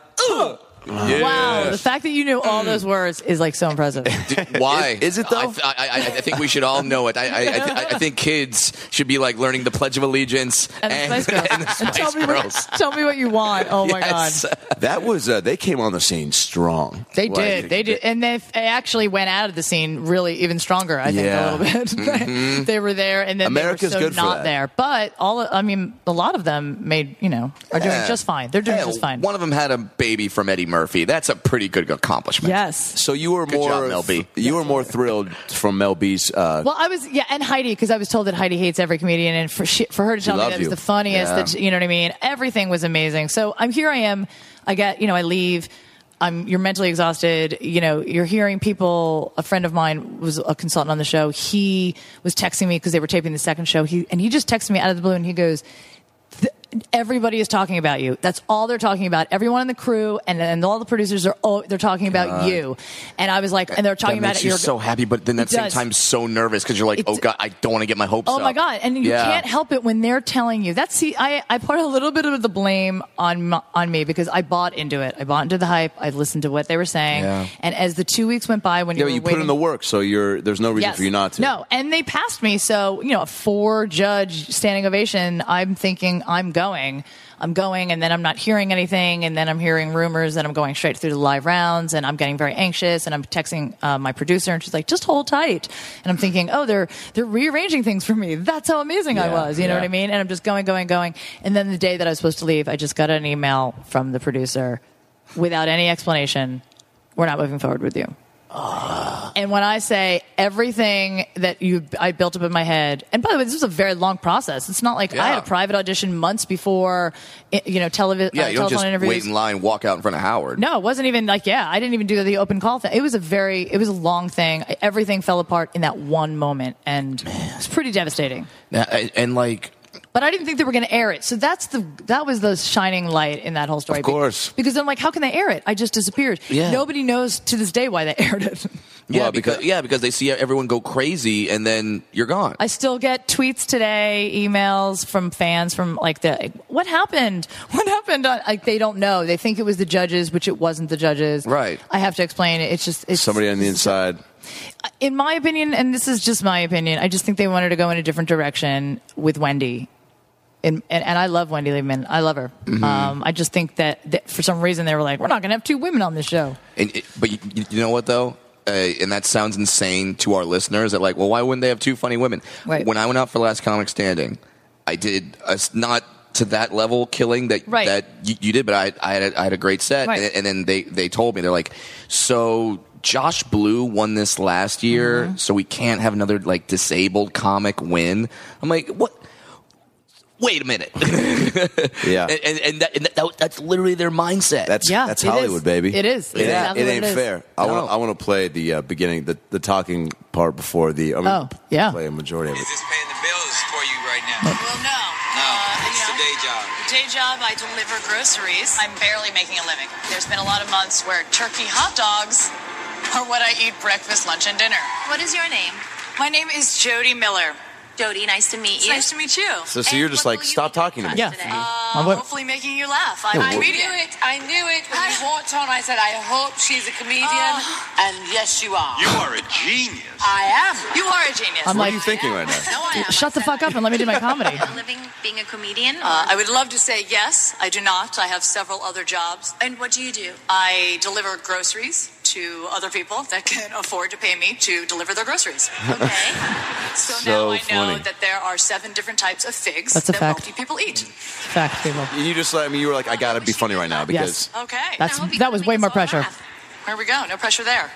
Wow, the fact that you knew all those words is like so impressive. Why? Is it, though? I think we should all know it. I think kids should be like learning the Pledge of Allegiance And the Spice Girls. and the And Spice Girls. tell me what you want. Oh my Yes. God. That was they came on the scene strong. They Like, did, and they actually went out of the scene really even stronger. I think Yeah. a little bit. They were there, and then America's they were so good for not that. there. But a lot of them are doing Yeah. just fine. They're doing Hell, just fine. One of them had a baby from Eddie Murphy. That's a pretty good accomplishment. Yes. So you were Good more job, Mel B. You were more thrilled from Mel B's. Well, I was, and Heidi, because I was told that Heidi hates every comedian, and for her to tell me loved that it was you. the funniest, Yeah. that you know what I mean. Everything was amazing. So here I am. I leave. You're mentally exhausted. You're hearing people. A friend of mine was a consultant on the show. He was texting me because they were taping the second show. He just texted me out of the blue, and he goes, everybody is talking about you. That's all they're talking about. Everyone in the crew and all the producers they're talking about you. And I was like, and they're talking That about makes it. you so happy, but then at the same does. time so nervous because you're like, oh God, I don't want to get my hopes up. Oh my God! And you Yeah. can't help it when they're telling you. I put a little bit of the blame on me because I bought into it. I bought into the hype. I listened to what they were saying. Yeah. And as the 2 weeks went by, when you Yeah, were you put waiting, in the work, so there's no reason Yes. for you not to. No, and they passed me. So, a 4-judge standing ovation. I'm thinking I'm going, and then I'm not hearing anything, and then I'm hearing rumors, and I'm going straight through the live rounds, and I'm getting very anxious, and I'm texting my producer, and she's like, just hold tight. And I'm thinking, oh, they're rearranging things for me. That's how amazing I was. You know what I mean? And I'm just going. And then the day that I was supposed to leave, I just got an email from the producer without any explanation. We're not moving forward with you. And when I say everything that I built up in my head, and by the way, this was a very long process. It's not like I had a private audition months before, television. Yeah, you don't just interviews. wait in line, walk out in front of Howard. No, it wasn't even like, I didn't even do the open call thing. It was a long thing. Everything fell apart in that one moment, and it's pretty devastating. And like, But I didn't think they were going to air it. So that was the shining light in that whole story. Of course. Because I'm like, how can they air it? I just disappeared. Yeah. Nobody knows to this day why they aired it. Yeah, because they see everyone go crazy and then you're gone. I still get tweets today, emails from fans from like what happened? What happened? Like they don't know. They think it was the judges, which it wasn't the judges. Right. I have to explain it. It's Somebody on the inside. In my opinion, and this is just my opinion, I just think they wanted to go in a different direction with Wendy. And I love Wendy Liebman. I love her. Mm-hmm. I just think that for some reason they were like, we're not going to have two women on this show. But you know what, though? And that sounds insane to our listeners. That like, well, why wouldn't they have two funny women? Right. When I went out for Last Comic Standing, I did not to that level killing that you did, but I had a great set. Right. And then they told me, they're like, so Josh Blue won this last year, so we can't have another like disabled comic win. I'm like, what? Wait a minute. Yeah. And that's literally their mindset. That's Hollywood, baby. It is. It Exactly ain't what it is. fair. I want to play the beginning, the talking part before the. Play a majority of it. Is this paying the bills for you right now? Well, no. It's the day job. Day job, I deliver groceries. I'm barely making a living. There's been a lot of months where turkey hot dogs are what I eat breakfast, lunch, and dinner. What is your name? My name is Jody Miller. Jody, nice to meet It's you. nice to meet you. So you're just like, stop talking to me. Yeah. Hopefully making you laugh. I'm a I comedian. knew it. When you walked on, I said, I hope she's a comedian. And yes, you are. You are a genius. I am. You are a genius. I'm What like, are you thinking right now? No, I am. shut the fuck up and let me do my comedy. A living being a comedian? I would love to say yes. I do not. I have several other jobs. And what do you do? I deliver groceries to other people that can afford to pay me to deliver their groceries. Okay. So So now I know funny. that there are 7 different types of figs That's a that fact. wealthy people eat. Fact, people. You just let me. You were like, I gotta be funny right now because. Okay. That was way more pressure. There we go. No pressure there.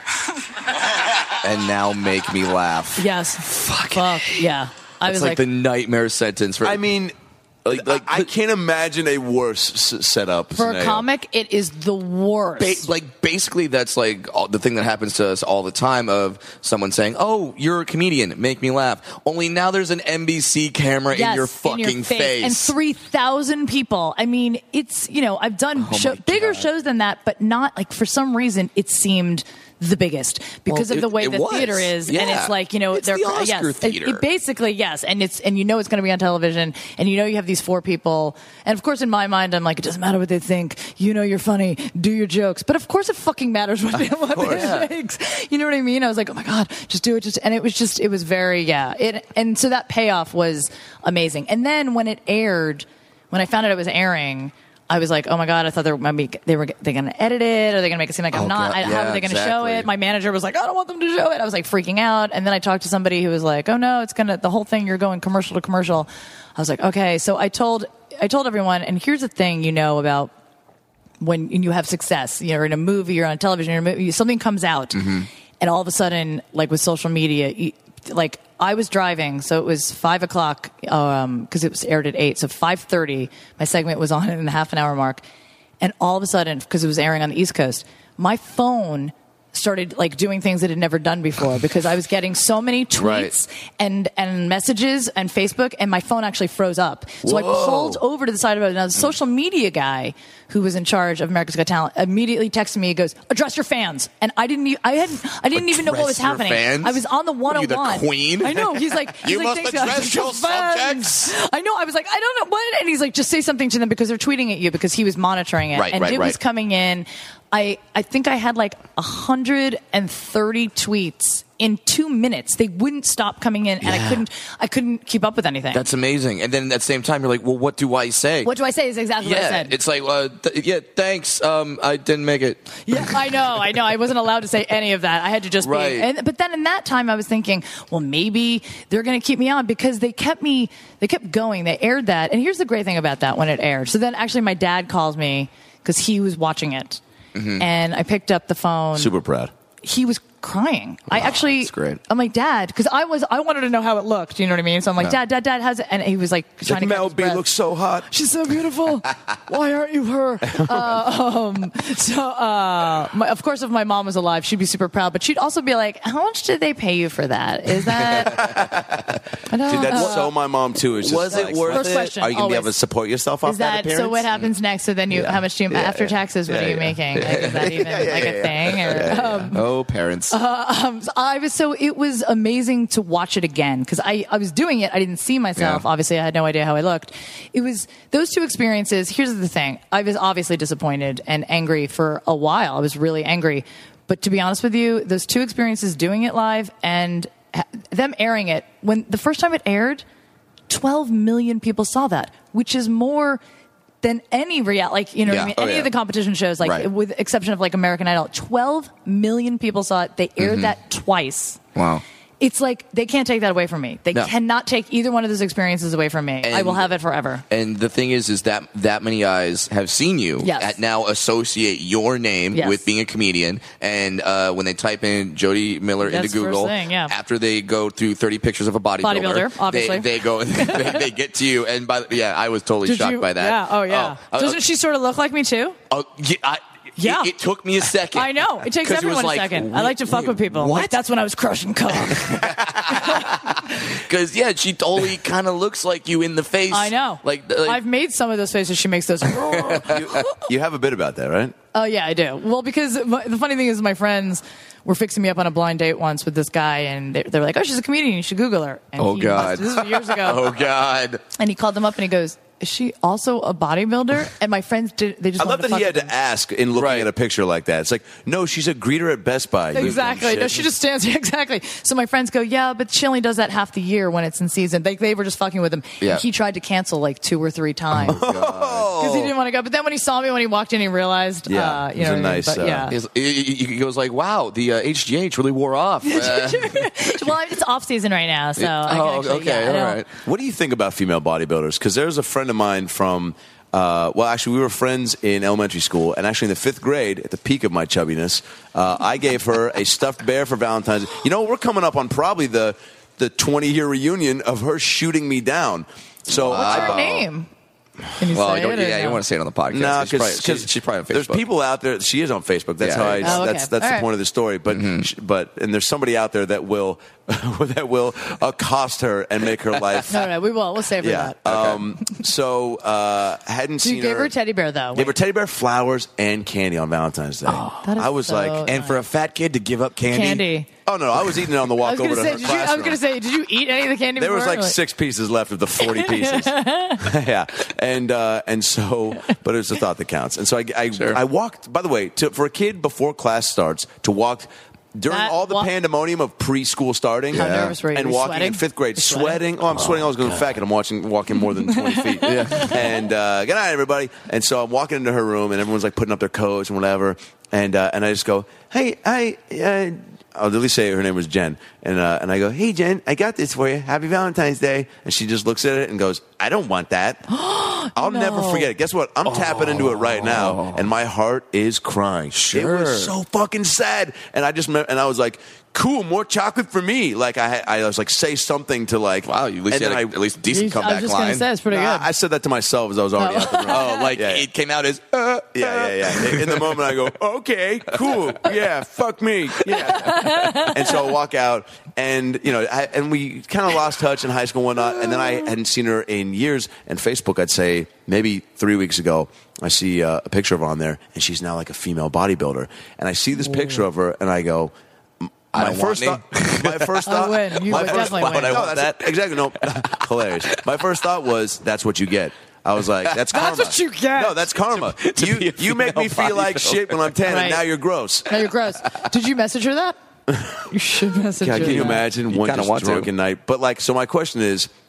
And now make me laugh. Yes. Fuck. Yeah. I It's was like the nightmare sentence for. I mean, I can't imagine a worse setup for scenario. a comic, it is the worst. basically that's like the thing that happens to us all the time of someone saying, "Oh, you're a comedian, make me laugh." Only now there's an NBC camera Yes, in your fucking face. and 3,000 people. I mean, it's I've done bigger shows than that, but not like for some reason it seemed the biggest because of the way the theater is, and it's like it's they're the Oscar theater. It basically yes, and it's you know it's going to be on television, and you have these 4 people, and of course in my mind I'm like, it doesn't matter what they think, you're funny, do your jokes, but of course it fucking matters what they think. You know what I mean? I was like, oh my god, just do it, and it was very and so that payoff was amazing, and then when it aired, when I found out it was airing, I was like, oh my god! I thought they were going to edit it. Are they going to make it seem like I'm not? How are they going to show it? My manager was like, I don't want them to show it. I was like freaking out. And then I talked to somebody who was like, oh no, the whole thing. You're going commercial to commercial. I was like, okay. So I told everyone. And here's the thing, about when you have success. You're in a movie, you're on television, something comes out, and all of a sudden, like with social media, like I was driving, so it was 5 o'clock because it was aired at 8. So 5:30, my segment was on in the half an hour mark, and all of a sudden, because it was airing on the East Coast, my phone started like doing things it had never done before because I was getting so many tweets and messages and Facebook, and my phone actually froze up. So I pulled over to the side of it. Now the social media guy who was in charge of America's Got Talent immediately texted me. He goes, "Address your fans," and I didn't even know what was happening. Fans? I was on the 101. What are you, the queen? I know. He's like, You like, must "Thanks, guys." address your Fans. subjects. I know. I was like, I don't know what, and he's like, just say something to them because they're tweeting at you because he was monitoring it, and it was coming in. I think I had like 130 tweets in 2 minutes. They wouldn't stop coming in, and I couldn't keep up with anything. That's amazing. And then at the same time, you're like, well, what do I say? What do I say is exactly what I said. It's like, thanks. I didn't make it. Yeah, I know. I wasn't allowed to say any of that. I had to just be. But then in that time, I was thinking, well, maybe they're going to keep me on because they kept going. They aired that. And here's the great thing about that when it aired. So then actually my dad calls me because he was watching it. And I picked up the phone. Super proud. He was crying. I actually, that's great. I'm like, Dad, because I wanted to know how it looked. You know what I mean? So I'm like, Dad, how's it? And he was like, trying to Mel catch his B breath. looks so hot. She's so beautiful. Why aren't you her? Of course, if my mom was alive, she'd be super proud. But she'd also be like, how much did they pay you for that? Is that? I don't Dude, that's know. so my mom too. Is just Was it like, worth First it? question. Are you gonna be always. able to support yourself off Is that appearance? so? What happens next? So then you, how much do you after taxes? What are you making? Like, is that even like a thing? Or, Oh, parents. it was amazing to watch it again because I was doing it. I didn't see myself. Yeah. Obviously, I had no idea how I looked. It was those two experiences. Here's the thing. I was obviously disappointed and angry for a while. I was really angry. But to be honest with you, those two experiences, doing it live and them airing it, when the first time it aired, 12 million people saw that, which is more than any reality, like, you know what I mean? Any of the competition shows, like, Right. with exception of, like, American Idol, 12 million people saw it. They aired that twice. Wow. It's like, they can't take that away from me. They No. cannot take either one of those experiences away from me. I will have it forever. And the thing is that many eyes have seen you Yes. now associate your name Yes. with being a comedian. And when they type in Jody Miller That's into Google, first thing, yeah. after they go through 30 pictures of a Bodybuilder, obviously. they go they get to you. And I was totally Did shocked you- by that. Yeah, oh, yeah. Doesn't she sort of look like me, too? Yeah. It took me a second. I know. It takes 'Cause it was everyone like, a second. I like to fuck wait, with people. what? Like, that's when I was crushing coke. Because she totally kind of looks like you in the face. I know. Like I've made some of those faces. She makes those. You have a bit about that, right? Oh, yeah, I do. Well, because the funny thing is my friends were fixing me up on a blind date once with this guy, and they were like, oh, she's a comedian. You should Google her. And Oh, God. This was years ago. Oh God. And he called them up, and he goes, is she also a bodybuilder? And my friends they just I love wanted that he fuck had with to him. ask in looking Right. at a picture like that. It's like, no, she's a greeter at Best Buy. you Exactly. dumb No, shit. she just stands. Exactly. So my friends go, yeah, but she only does that half the year when it's in season. They were just fucking with him. Yeah. And he tried to cancel like 2 or 3 times because Oh. he didn't want to go. But then when he saw me when he walked in, he realized, Yeah, you it was know, a what I mean? nice, But, yeah. He goes like, wow, the HGH really wore off. Well, it's off season right now, so I can Oh, actually, okay, yeah, I all don't- right. What do you think about female bodybuilders? Because there's a friend of mine from, actually, we were friends in elementary school, and actually in the 5th grade, at the peak of my chubbiness, I gave her a stuffed bear for Valentine's. You know, we're coming up on probably the 20-year reunion of her shooting me down. So What's her name? Can you say you it? Or don't no? want to say it on the podcast. No, 'cause because she's probably on Facebook. There's people out there. She is on Facebook. That's Yeah. how I. Oh, okay. That's All the right. point of the story. But and there's somebody out there that will accost her and make her life. No, we will. We'll save her Yeah. that. So hadn't So seen you gave her a teddy bear, though. Gave her teddy bear, flowers, and candy on Valentine's Day. That is I was so like, and for a fat kid to give up candy. oh no, I was eating it on the I walk was over going to to her say, I was going to classroom. say, did you eat any of the candy? There was before? like 6 pieces left of the 40 pieces. Yeah, and so, but it's the thought that counts. And so I walked. By the way, for a kid before class starts to walk. During all the pandemonium of preschool starting, How nervous were you? and Were you walking sweating? in 5th grade, You sweating? Oh, I'm sweating. I was going to fat kid. I'm walking more than 20 feet. And good night, everybody. And so I'm walking into her room, and everyone's like putting up their coats and whatever. And I just go, hey, I'll at least say her name was Jen. And I go, hey, Jen, I got this for you. Happy Valentine's Day. And she just looks at it and goes, I don't want that. I'll never forget it. Guess what? I'm tapping into it right now, and my heart is crying. Sure. It was so fucking sad. And I was like, cool, more chocolate for me. Like I was like, say something to like, Wow, you at least and had then at least a decent I was comeback just going line. to say, it's pretty good. I said that to myself as I was already out the room. Oh, like Yeah. it came out as Yeah. In the moment, I go, okay, cool, yeah, fuck me, yeah. And so I walk out, and and we kind of lost touch in high school and whatnot. And then I hadn't seen her in years. And Facebook, I'd say maybe 3 weeks ago, I see a picture of her on there, and she's now like a female bodybuilder. And I see this picture of her, and I go. My first thought. I win. You would definitely why would win. I want that? Exactly. No, hilarious. My first thought was, that's what you get. I was like, that's karma. That's what you get. No, that's karma. To be a You make me female feel like bodybuilder. shit when I'm 10, Right. and now you're gross. No, you're gross. Did you message her that? You should message God, her can you that. imagine You one kinda just want to. drunken night? But so my question is,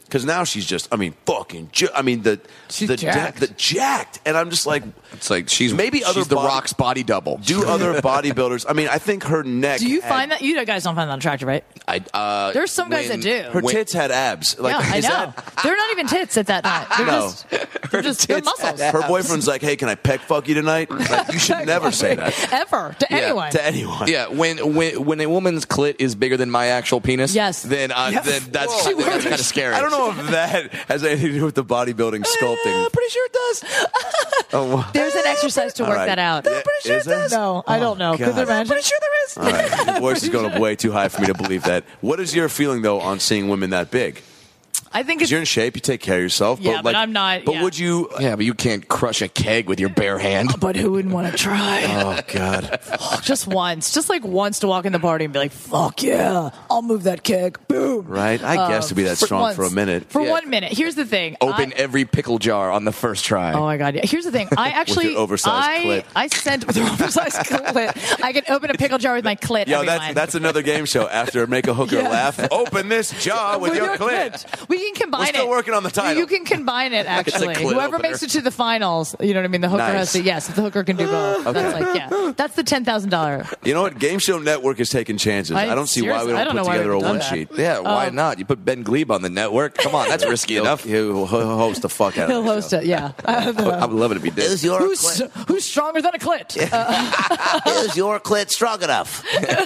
Because now she's just, fucking. She's the jacked. jacked, and I'm just like, It's like she's Maybe other the body- Rock's body double. do other bodybuilders? I think her neck. Do you had- find that you guys don't find that attractive, right? There's some guys that do. her tits had abs? Like, Yeah, I is know. that- They're not even tits at that time. They're No. they're muscles. her boyfriend's like, hey, can I peck fuck you tonight? Like, you should never say that Ever to anyone. to anyone. Yeah, when a woman's clit is bigger than my actual penis, Yes. then that's She kind was- of scary. I don't know if that has anything to do with the bodybuilding sculpting. Pretty sure it does. There's an exercise to work All right. that out. Yeah, is there? No, I don't know. Could God. there imagine? Pretty sure there is. All right, your voice is going up way too high for me to believe that. What is your feeling though on seeing women that big? I think Because it's you're in shape, you take care of yourself. Yeah, but, but I'm not- But yeah. would you? Yeah, but you can't crush a keg with your bare hand. but who wouldn't want to try? Oh God! Just once to walk in the party and be like, fuck yeah, I'll move that keg. Boom. Right? I guess to be that strong for a once. minute. For Yeah. 1 minute. Here's the thing. Open every pickle jar on the first try. Oh my god! Yeah. Here's the thing. I actually, your oversized clit. I sent with your oversized clit. I can open a pickle jar with my clit. Yo, everyone. that's another game show. After Make a Hooker Yeah. Laugh, open this jar with your clit. We can combine We're still it. working on the title. You can combine it, actually. clit Whoever opener. makes it to the finals, you know what I mean? The hooker Nice. has to, yes, the hooker can do both. That's like, yeah. That's the $10,000. You know what? Game Show Network is taking chances. I don't see why we seriously, I don't don't put know why together a we've done one that. sheet. Yeah, why not? You put Ben Glebe on the network. Come on, that's risky enough. He'll host the fuck out of He'll the host show. it, yeah. I would love it if he did. Is your Who's stronger than a clit? is your clit strong enough?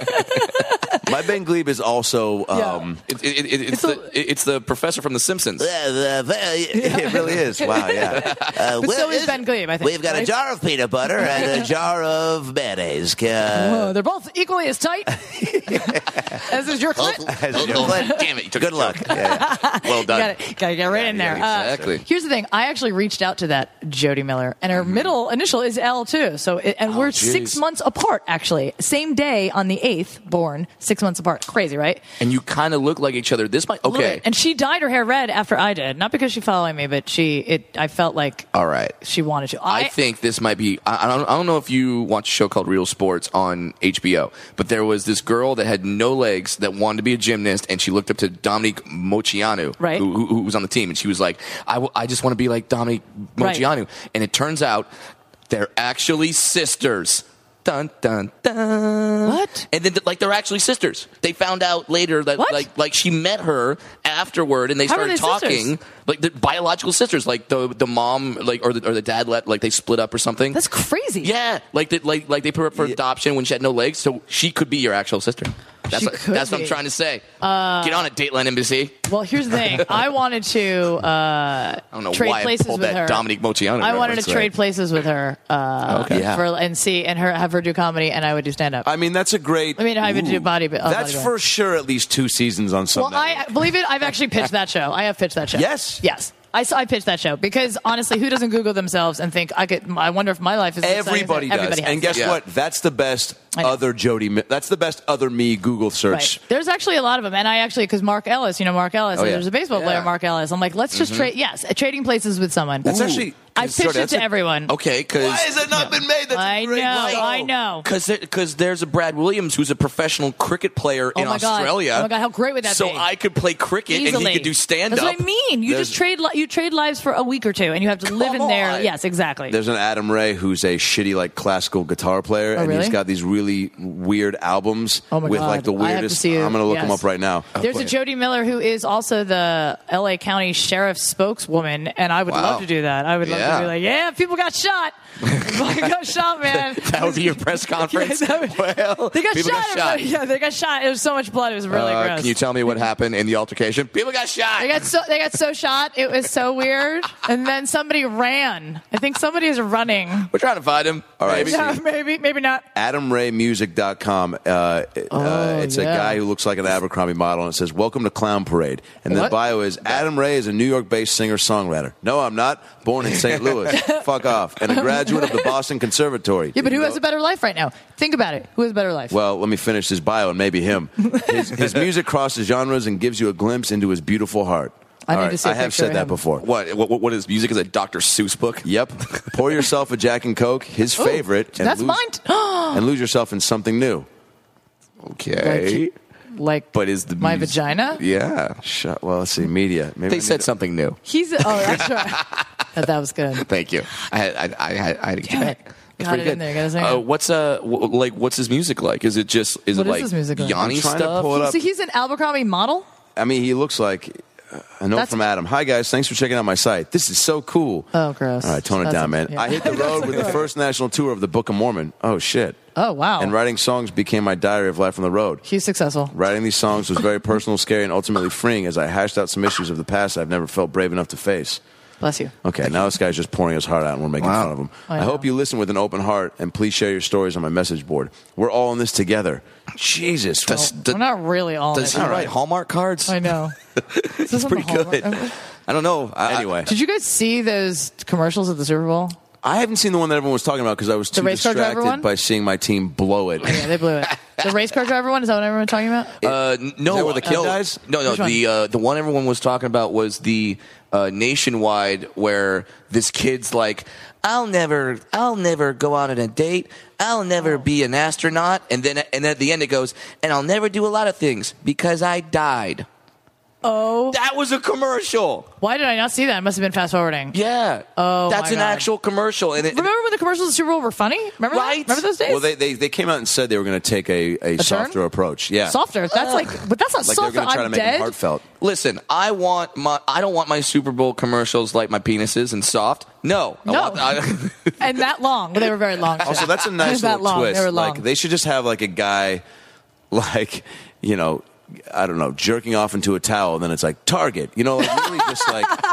My Ben Glebe is also. Yeah. It's the professor from The Simpsons. It really is. Wow, yeah. But so is Ben Glebe, I think. We've got a right? jar of peanut butter and a jar of mayonnaise. Oh, they're both equally as tight as is your clit. Damn it! You took Good a luck. joke. Yeah, yeah. Well done. Gotta get right in there. exactly. Here's the thing. I actually reached out to that Jody Miller, and her middle initial is L too. So, we're 6 months apart. Actually, same day on the 8th, born 6 months apart. Crazy, right? And you kind of look like each other. This might A little okay. bit. And she dyed her hair red after I did, not because she followed me, but I felt like All right. she wanted to. I think this might be. I don't know if you watch a show called Real Sports on HBO, but there was this girl that had no legs that wanted to be a gymnast, and she looked up to Dominique Moceanu, Right. who was on the team, and she was like, I just want to be like Dominique Moceanu. Right. And it turns out they're actually sisters. Dun dun dun. What? And then they're actually sisters. They found out later that What? like she met her afterward, and they How are started they talking sisters? like the biological sisters. Like the mom or the dad they split up or something. That's crazy. Yeah, like they put her up for adoption when she had no legs, so she could be your actual sister. That's She what, could that's what I'm be. trying to say. Get on it, Dateline Embassy. Well, here's the thing. I wanted to I don't know trade why I places pulled with that her. Dominique Moceanu. I wanted to reference. trade places with her, Yeah. and have her do comedy, and I would do stand up. I mean, that's a great. I would do That's bodybuilding. for sure at least 2 seasons on some Well, I believe it. I've actually pitched that show. I have pitched that show. Yes? Yes. I pitched that show because honestly, who doesn't Google themselves and think I wonder if my life is Everybody does. Everybody has. And guess Yeah. what? That's the best I know. other Jody. That's the best other me Google search. Right. There's actually a lot of them, and I actually because Mark Ellis, Mark Ellis, Oh, yeah. there's a baseball player, Mark Ellis. I'm like, let's just trade. Yes, trading places with someone. That's actually. I pitched sorry, it that's to a- everyone. Okay, because Why has it not been made? That's a I great know. show. I know. Because there's a Brad Williams who's a professional cricket player in my God. Australia. Oh my God, how great would that so be? I could play cricket and Easily. he could do stand That's up. what I mean. You just trade lives for a week or two, and you have to live in there. on. Yes, exactly. There's an Adam Ray who's a shitty classical guitar player, and really? he's got these really weird albums Oh, my with God. the I have to weirdest. see it. I'm gonna look him Yes. up right now. There's a Jody Miller who is also the LA County Sheriff's spokeswoman, and I would Wow. love to do that. I would love Yeah. to be like, yeah, people got shot. People got shot, man. That would be your press conference. Yeah, that would- Well, They got people shot. got shot. everybody. Yeah, they got shot. It was so much blood. It was really gross. Can you tell me what happened in the altercation? People got shot. They got so shot. It was so weird. And then somebody ran. I think somebody is running. We're trying to find him. All right. Maybe. Yeah, maybe not. AdamRayMusic.com. It's a yeah. guy who looks like an Abercrombie model, and it says, "Welcome to Clown Parade." And the What? bio is, Adam Ray is a New York-based singer-songwriter. No, I'm not. Born in St. Louis. Fuck off. And a graduate of the Boston Conservatory. Yeah, but You who know- has a better life right now? Think about it. Who has a better life? Well, let me finish his bio and maybe him. His music crosses genres and gives you a glimpse into his beautiful heart. I All need right, to see a I have picture said of that him. before. What is music? Is a Dr. Seuss book? Yep. Pour yourself a Jack and Coke, his favorite, and that's lose, mine. and lose yourself in something new. Okay. But is the my music- vagina? Yeah. Well, let's see. Media. Maybe I They need said to- something new. He's that's right. That was good. Thank you. I had to get Damn back. it. That's Got pretty it good. in there. Gotta say it. What's his music like? Is it What is like his music like? Yanni I'm trying to stuff? pull it up. So he's an Abercrombie model? I mean, he looks like a note That's- from Adam. Hi, guys. Thanks for checking out my site. This is so cool. Oh, gross. All right, tone it That's down, man. yeah. I hit the road with the first national tour of the Book of Mormon. Oh, shit. Oh, wow. And writing songs became my diary of life on the road. He's successful. Writing these songs was very personal, scary, and ultimately freeing as I hashed out some issues of the past I've never felt brave enough to face. Bless you. Okay, now this guy's just pouring his heart out and we're making fun of him. I I hope know. you listen with an open heart and please share your stories on my message board. We're all in this together. Jesus. We're not really all in Does it. he write Hallmark cards? I know. It's pretty good. I don't know. Anyway. Did you guys see those commercials at the Super Bowl? I haven't seen the one that everyone was talking about because I was too race car driver distracted one? by seeing my team blow it. Yeah, they blew it. The race car driver one? Is that what everyone's talking about? No, Is that where the kid no, dies? No, Which one? the one everyone was talking about was the Nationwide, where this kid's like, I'll never go out on a date. I'll never be an astronaut. And then at the end it goes, and I'll never do a lot of things because I died. Oh. That was a commercial. Why did I not see that? It must have been fast forwarding. Yeah. Oh, that's my an God. actual commercial. And Remember when the commercials of the Super Bowl were funny? Remember that? Right. Remember those days? Well, they came out and said they were going to take a softer approach. Yeah. Softer. That's but that's not Like soft. they're going to try to I'm make dead. them heartfelt. Listen, I don't want my Super Bowl commercials like my penises and soft. No. No. And that long. They were very long. Also, that's a nice that little long. twist. They were long. Like they should just have like a guy, like I don't know, jerking off into a towel. And then it's like Target. Like really just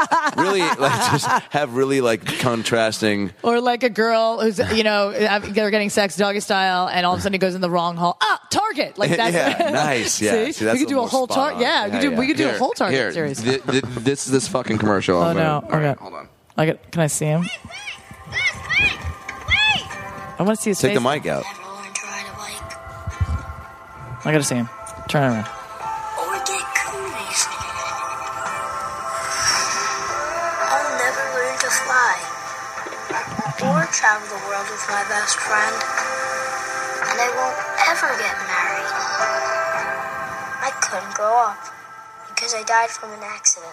just have really like contrasting. Or like a girl who's, they're getting sex doggy style, and all of a sudden he goes in the wrong hall. Ah, Target. Like that's Yeah, nice. Yeah. See, See, that's we could do a more whole spot Target. on. Yeah, we could do a whole Target Here, series. this fucking commercial. Oh no! All right, Okay. hold on. Can I see him? I want to see his Take face. the mic out. I gotta see him. Turn around. Or get coolies. I'll never learn to fly. Or travel the world with my best friend. And I won't ever get married. I couldn't grow up because I died from an accident.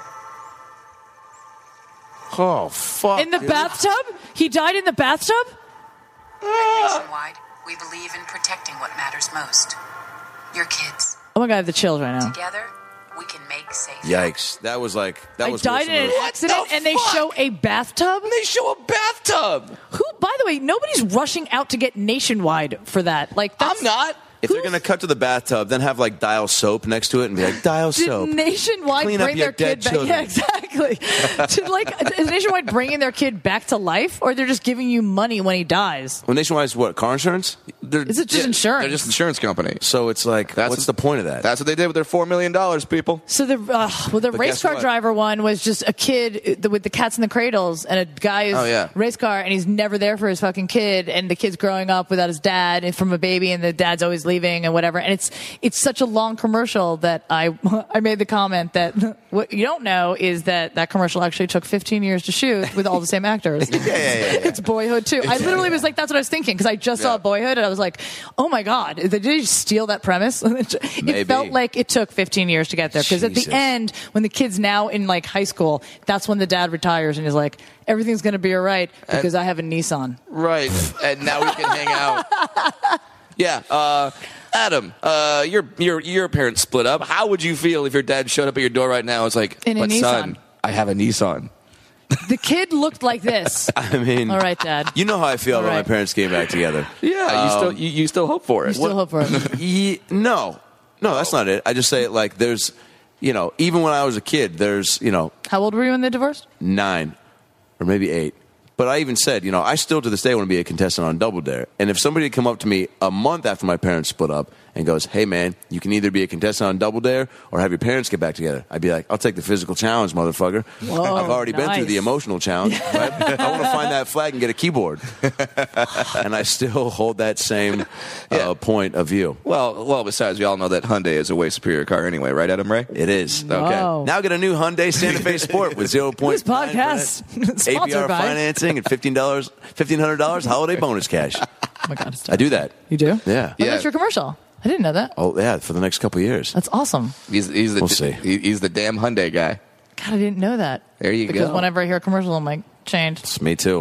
Oh fuck! In the bathtub? He died in the bathtub? Nationwide, we believe in protecting what matters most. Your kids. Oh my god, I have the chills right now. Together, we can make safe. Yikes! That was I was died Wilson in an Rose. accident, the and they fuck? show a bathtub? They show a bathtub. Who, by the way, nobody's rushing out to get Nationwide for that. Like, that's, I'm not. If they're going to cut to the bathtub, then have like Dial soap next to it and be like Dial Did soap. Nationwide Clean up bring your their kid dead back? children. Yeah, exactly. Is Nationwide bringing their kid back to life, or they're just giving you money when he dies? Well, Nationwide is what? Car insurance? Is it just insurance? They're just insurance company. So it's like, what's the point of that? That's what they did with their $4 million, people. So the race guess car what? driver one was just a kid with the cats in the cradles, and a guy is Oh, yeah. race car, and he's never there for his fucking kid, and the kid's growing up without his dad and from a baby, and the dad's always leaving and whatever. And it's such a long commercial that I made the comment that what you don't know is that commercial actually took 15 years to shoot with all the same actors. Yeah. It's Boyhood too. I literally was like, that's what I was thinking, because I just saw Boyhood, and I was like, oh my god, did they just steal that premise? Maybe. It felt like it took 15 years to get there, because at the Jesus. end, when the kid's now in like high school, that's when the dad retires and is like, everything's going to be all right because I have a Nissan. Right. And now we can hang out. Yeah. Adam, your parents split up. How would you feel if your dad showed up at your door right now? It's like, In a but Nissan. son, I have a Nissan. The kid looked like this. I mean, All right, Dad. You know how I feel All about my right. parents getting back together. Yeah. You still hope for it. You still hope for it. No, that's not it. I just say like there's, even when I was a kid, there's, How old were you when they divorced? 9 or maybe 8. But I even said, I still to this day want to be a contestant on Double Dare. And if somebody had come up to me a month after my parents split up and goes, hey, man, you can either be a contestant on Double Dare or have your parents get back together, I'd be like, I'll take the physical challenge, motherfucker. Whoa, I've already been through nice. the emotional challenge. Right? I want to find that flag and get a keyboard. And I still hold that same point of view. Well, besides, we all know that Hyundai is a way superior car anyway, right, Adam Ray? It is. Okay. Whoa. Now get a new Hyundai Santa Fe Sport with 0.9% This podcast sponsored APR by. financing and $1,500 holiday bonus cash. Oh my god, it's I do that. You do? Yeah. Oh, that's your commercial. I didn't know that. Oh yeah, for the next couple of years. That's awesome. He's the We'll see. He's the damn Hyundai guy. God, I didn't know that. There you because go. whenever I hear a commercial, I'm like, changed. It's me too.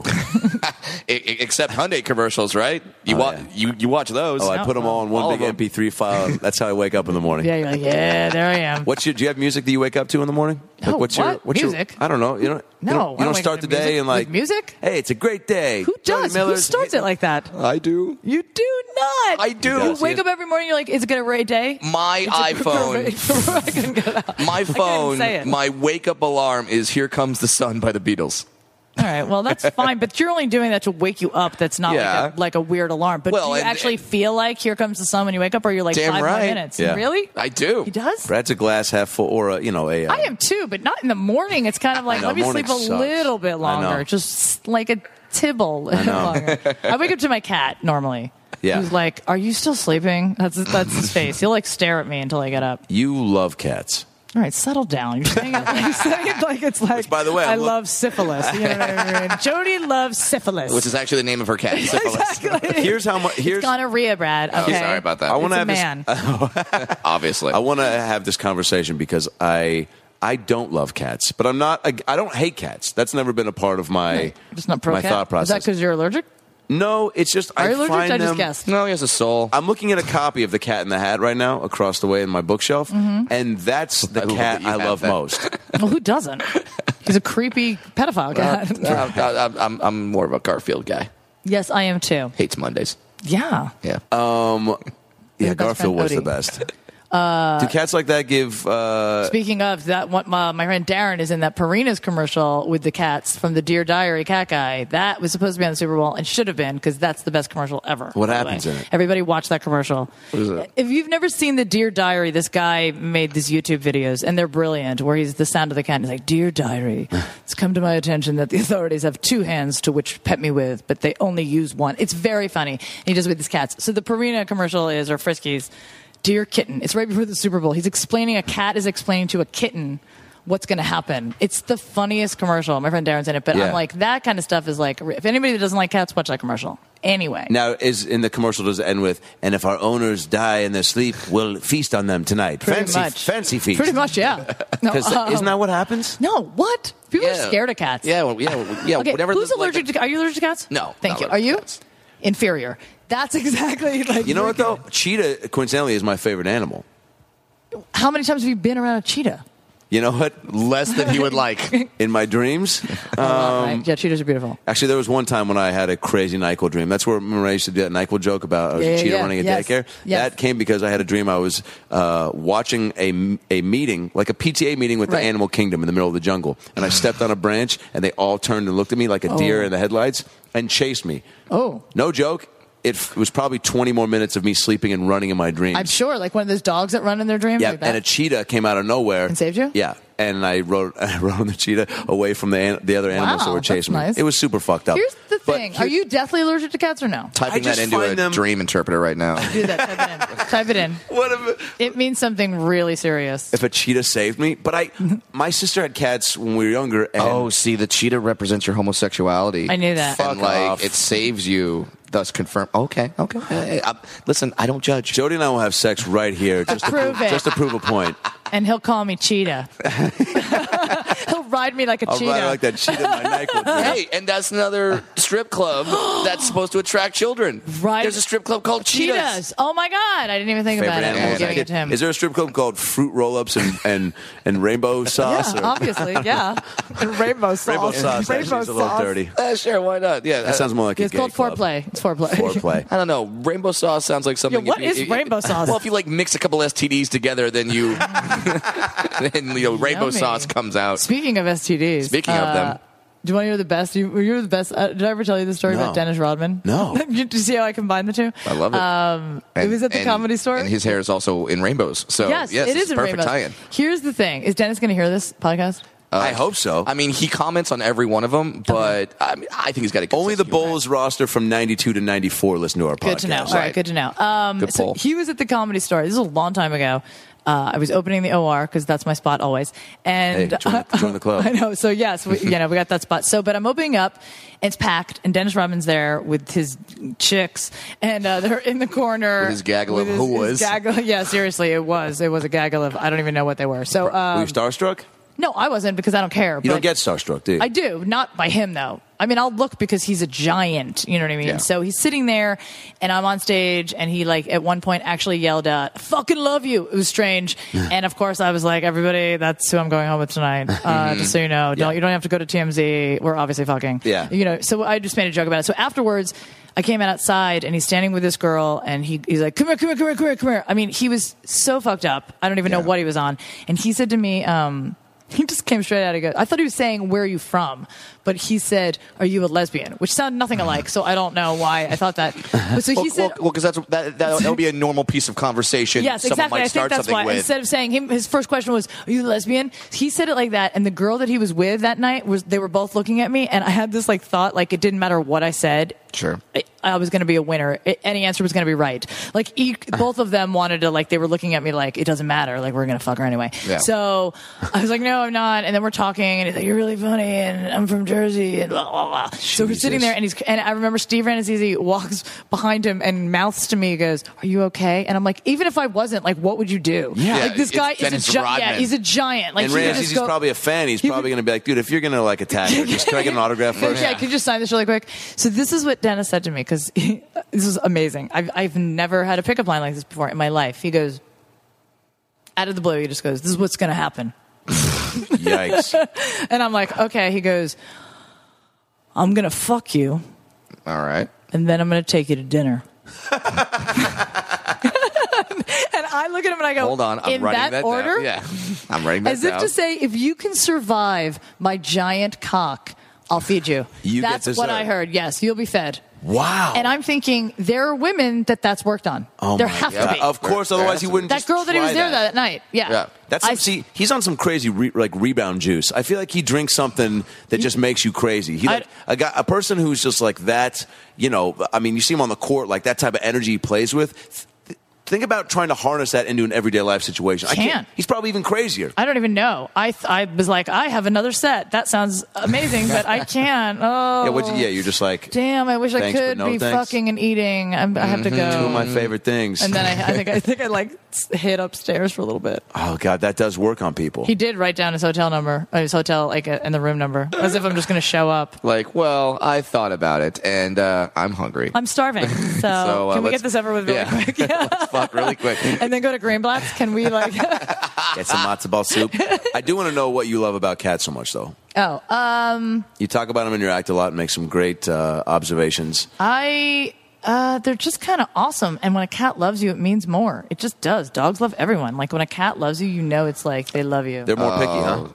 Except Hyundai commercials, right? You watch those. Oh, I put them all in one All big of them. MP3 file. That's how I wake up in the morning. Yeah, you're like, yeah, there I am. Do you have music that you wake up to in the morning? No, what's what? Your Music? I don't know. You don't. No, You I don't don't wake start up the to day music. and like With music? Hey, it's a great day. Who Jody does? Who Miller's starts it like that? I do. You do not. I do. You wake up every morning, you're like, is it going to rain a day? My iPhone, I couldn't get out. my phone, say it. my wake up alarm is "Here Comes the Sun" by the Beatles. All right, well, that's fine, but you're only doing that to wake you up. That's not Yeah. like a weird alarm. But Well, do you and- actually feel like here comes the sun when you wake up, or you're like Damn 5 more right. minutes? Yeah. Really? I do. He does? Brad's a glass half full, or a. I am too, but not in the morning. It's kind of like, know, let me morning sleep a sucks. little bit I know. longer. Just like a tibble longer. I wake up to my cat normally. Yeah. Who's like, are you still sleeping? That's his face. He'll like stare at me until I get up. You love cats. All right, settle down. You're saying it like it's like, Which, by the way, I I'm love syphilis. You know what I mean? Jody loves syphilis. Which is actually the name of her cat. Syphilis. exactly. Here's how much. Here's. Gonorrhea, Brad. Okay. Sorry about that. I want It's to a have man. this. Obviously. I want to have this conversation because I don't love cats, but I'm not. I don't hate cats. That's never been a part of my Just not pro my cat? thought Is that process. because you're allergic? No, it's just Are I you allergic? find I them. just guessed. No, he has a soul. I'm looking at a copy of The Cat in the Hat right now across the way in my bookshelf, Mm-hmm. and that's the I love cat that you I have love that. most. Well, who doesn't? He's a creepy pedophile cat. I'm more of a Garfield guy. Yes, I am too. Hates Mondays. Yeah. Yeah. Yeah, Your best Garfield friend was the Odie. best. Do cats like that give? Speaking of that, my friend Darren is in that Purina's commercial with the cats from the Dear Diary cat guy. That was supposed to be on the Super Bowl and should have been because that's the best commercial ever. What by the happens way. in it? Everybody watch that commercial. What is it? If you've never seen the Dear Diary, this guy made these YouTube videos and they're brilliant. Where he's the sound of the cat. And he's like, "Dear Diary, it's come to my attention that the authorities have 2 hands to which pet me with, but they only use one." It's very funny. And he does it with his cats. So the Purina commercial is, or Friskies. Dear kitten. It's right before the Super Bowl. He's explaining, a cat is explaining to a kitten what's going to happen. It's the funniest commercial. My friend Darren's in it, but Yeah. I'm like, that kind of stuff is like, if anybody that doesn't like cats, watch that commercial. Anyway. Now, is in the commercial does it end with, "And if our owners die in their sleep, we'll feast on them tonight." Pretty much. Fancy feast. Pretty much, yeah. No, 'Cause isn't that what happens? no, what? People are Yeah. scared of cats. Yeah, yeah. Okay, Whatever. who's allergic to? Are you allergic to cats? No, Thank not you. allergic Are to you? cats. Inferior. That's exactly like. You know what though? Cheetah, coincidentally, is my favorite animal. How many times have you been around a cheetah? You know what? Less than he would like. In my dreams, Right? Yeah, cheetahs are beautiful. actually, there was one time when I had a crazy NyQuil dream. That's where remember I used to do that NyQuil joke about Yeah, a cheetah yeah. running a Yes. daycare. Yes. That came because I had a dream. I was watching a meeting, like a PTA meeting with Right. the animal kingdom in the middle of the jungle, and I stepped on a branch, and they all turned and looked at me like a deer in the headlights and chased me. Oh. No joke. It was probably 20 more minutes of me sleeping and running in my dreams. I'm sure, like one of those dogs that run in their dreams. Yeah, like that. and a cheetah came out of nowhere And saved you? Yeah, and I rode on the cheetah away from the other animals that Wow, were chasing that's nice. me. It was super fucked up. Here's the But thing: are you deathly allergic to cats or no? Typing just that into find a them- dream interpreter right now. Do that. Type it in. Type it in. What if, It means something really serious. if a cheetah saved me? But my sister had cats when we were younger. And Oh, see, the cheetah represents your homosexuality. I knew that. And Fuck like, off. it saves you, thus confirm. Okay. Listen, I don't judge. Jody and I will have sex right here just to Prove it. just to prove a point. And he'll call me Cheetah. He'll ride me like a I'll cheetah. ride like that cheetah in my NyQuil dream. Hey, and that's another strip club that's supposed to attract children. Right. There's a strip club called Cheetahs. Cheetahs. Oh my God! I didn't even think Favorite about it. animal. I'm giving it to him. Is there a strip club called Fruit Roll-Ups and rainbow sauce? Yeah, or- obviously, yeah. And rainbow sauce. Rainbow sauce actually is a little dirty. Sure, why not? Yeah, That sounds more like It's a gay called club. foreplay. It's foreplay. Foreplay. I don't know. Rainbow sauce sounds like something. Yeah, what is rainbow sauce? Well, if you like mix a couple STDs together, then you, then rainbow Yummy. sauce comes out. Speaking of STDs. Speaking of them. Do you want to hear the best? You were the best. Did I ever tell you the story No. about Dennis Rodman? No. Did you see how I combined the two? I love it. It was at the Comedy Store. and his hair is also in rainbows. So yes, yes, it it's is in perfect rainbows. tie-in. Here's the thing: is Dennis going to hear this podcast? I hope so. I mean, he comments on every one of them, but I think he's got a good Only sense the of humor. Bulls roster from 92 to 94 listen to our podcast. Good to know. All right, good to know. Good So poll. he was at the Comedy Store. This is a long time ago. I was opening the OR because that's my spot always. And Hey, join the club. I know. So yes, we got that spot. So, but I'm opening up, and it's packed, and Dennis Rodman's there with his chicks, and they're in the corner With his gaggle of his who-was. gaggle. Yeah, seriously, it was a gaggle of I don't even know what they were. So, Were you starstruck? no, I wasn't because I don't care. You don't get starstruck, do you? I do, not by him though. I mean, I'll look because he's a giant. You know what I mean? Yeah. So he's sitting there, and I'm on stage, and he like at one point actually yelled out, "I fucking love you." It was strange, and of course I was like, "Everybody, that's who I'm going home with tonight." Just so you know, you don't have to go to TMZ. We're obviously fucking. Yeah. You know. So I just made a joke about it. So afterwards, I came out outside, and he's standing with this girl, and he's like, "Come here." I mean, he was so fucked up. I don't even know what he was on, and he said to me, he just came straight out of it. I thought he was saying, "Where are you from?" But he said, "Are you a lesbian?" Which sounded nothing alike. So I don't know why I thought that. But so he said, well, because that would be a normal piece of conversation. Yes, someone exactly. might I think start that's something why. with. Instead of saying his first question was, "Are you a lesbian?" He said it like that, and the girl that he was with that night they were both looking at me, and I had this like thought, like it didn't matter what I said. Sure. I was going to be a winner. Any answer was going to be right. Like both of them wanted to, like they were looking at me like it doesn't matter. Like we're going to fuck her anyway. Yeah. So I was like, no, I'm not. And then we're talking, and he's like, you're really funny, and I'm from Jersey, and blah blah blah. So we're sitting there, and I remember Steve Rannazzisi walks behind him and mouths to me, he goes, "Are you okay?" And I'm like, even if I wasn't, like, what would you do? Yeah, like this it's guy is Dennis a giant. Rodman. Yeah, he's a giant. Like And he would Ranzizi's just go, probably a fan. He's probably going to be like, dude, if you're going to like attack her, just can I get an autograph first? Yeah, can you just sign this really quick? So this is what Dennis said to me, because this is amazing. I've never had a pickup line like this before in my life. He goes, out of the blue, he just goes, "This is what's going to happen." Yikes. And I'm like, okay. He goes, "I'm going to fuck you, All right. and then I'm going to take you to dinner." And I look at him and I go, Hold on. I'm in writing that that order? down. Yeah. I'm writing that As down. if to say, if you can survive my giant cock, I'll feed you. You get That's dessert. what I heard. Yes, you'll be fed. Wow. And I'm thinking, there are women that's worked on. Oh there my have God. to be. Of course, otherwise he wouldn't That just girl that he was try there that night. Yeah. Yeah. That's see, he's on some crazy rebound juice. I feel like he drinks something that just makes you crazy. He a person who's just like that. You know, I mean, you see him on the court, like that type of energy he plays with. Think about trying to harness that into an everyday life situation. I can't. He's probably even crazier. I don't even know. I was like, I have another set. That sounds amazing, but I can't. Oh. You're just like, damn, I wish I thanks, could but no be thanks. fucking and eating. I have to go. Two of my favorite things. And then I think I like hid upstairs for a little bit. Oh God, that does work on people. He did write down his hotel number, his hotel and the room number, as if I'm just going to show up. Like, well, I thought about it, and I'm hungry. I'm starving, so can we get this over with really quick? Let's fuck really quick. And then go to Greenblatt's. Can we like Get some matzo ball soup. I do want to know what you love about cats so much, though. You talk about them in your act a lot and make some great observations. They're just kind of awesome. And when a cat loves you, it means more. It just does. Dogs love everyone. Like when a cat loves you, you know it's like they love you. They're more picky, huh?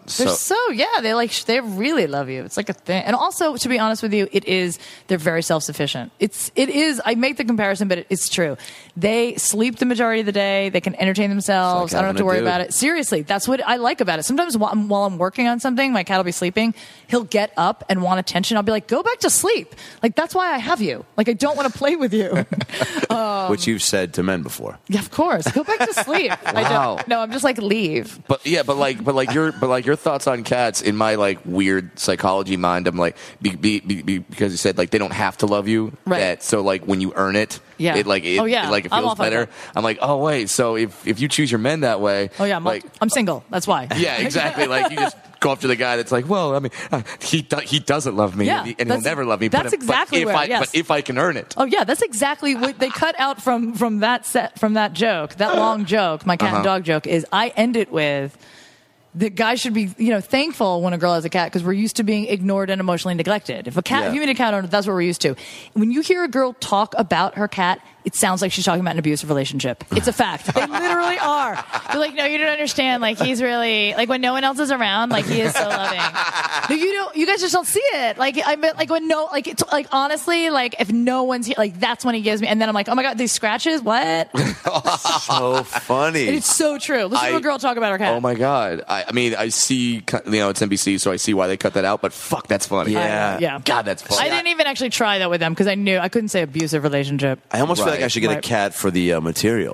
They really love you. It's like a thing. And also, to be honest with you, they're very self-sufficient. It is, I make the comparison, but it's true. They sleep the majority of the day. They can entertain themselves. Like I don't have to worry having a about it. Seriously, that's what I like about it. Sometimes while I'm working on something, my cat will be sleeping. He'll get up and want attention. I'll be like, go back to sleep. Like, that's why I have you. Like, I don't want to play with you. Which you've said to men before. Yeah, of course. Go back to sleep. I Wow. don't. No, I'm just like, leave. But your thoughts on cats in my like weird psychology mind. I'm like because you said like they don't have to love you. Right. So like when you earn it, Yeah. it I'm feels all for better. that. I'm like, oh wait, so if you choose your men that way, Oh, yeah. like I'm single. That's why. yeah, exactly. Like you just go up to the guy that's like, well, I mean, he doesn't love me, Yeah, and he'll never love me. that's exactly but yes. But if I can earn it. Oh yeah, that's exactly what they cut out from that joke, that long joke. My cat and dog joke is I end it with the guy should be thankful when a girl has a cat because we're used to being ignored and emotionally neglected. If you meet a cat owner, that's what we're used to. When you hear a girl talk about her cat, it sounds like she's talking about an abusive relationship. It's a fact. They literally are. They're like, no, you don't understand. Like, he's really, like, when no one else is around, like, he is so loving. No, you guys just don't see it. Like, I meant, like, it's, like, honestly, like, if no one's here, like, that's when he gives me, and then I'm like, oh my God, these scratches? What? So funny. It's so true. Listen to a girl talk about her cat. Oh my God. I mean, I see, it's NBC, so I see why they cut that out, but fuck, that's funny. Yeah. God, that's funny. I didn't even actually try that with them because I knew I couldn't say abusive relationship. I almost feel like I should get a Right. cat for the material.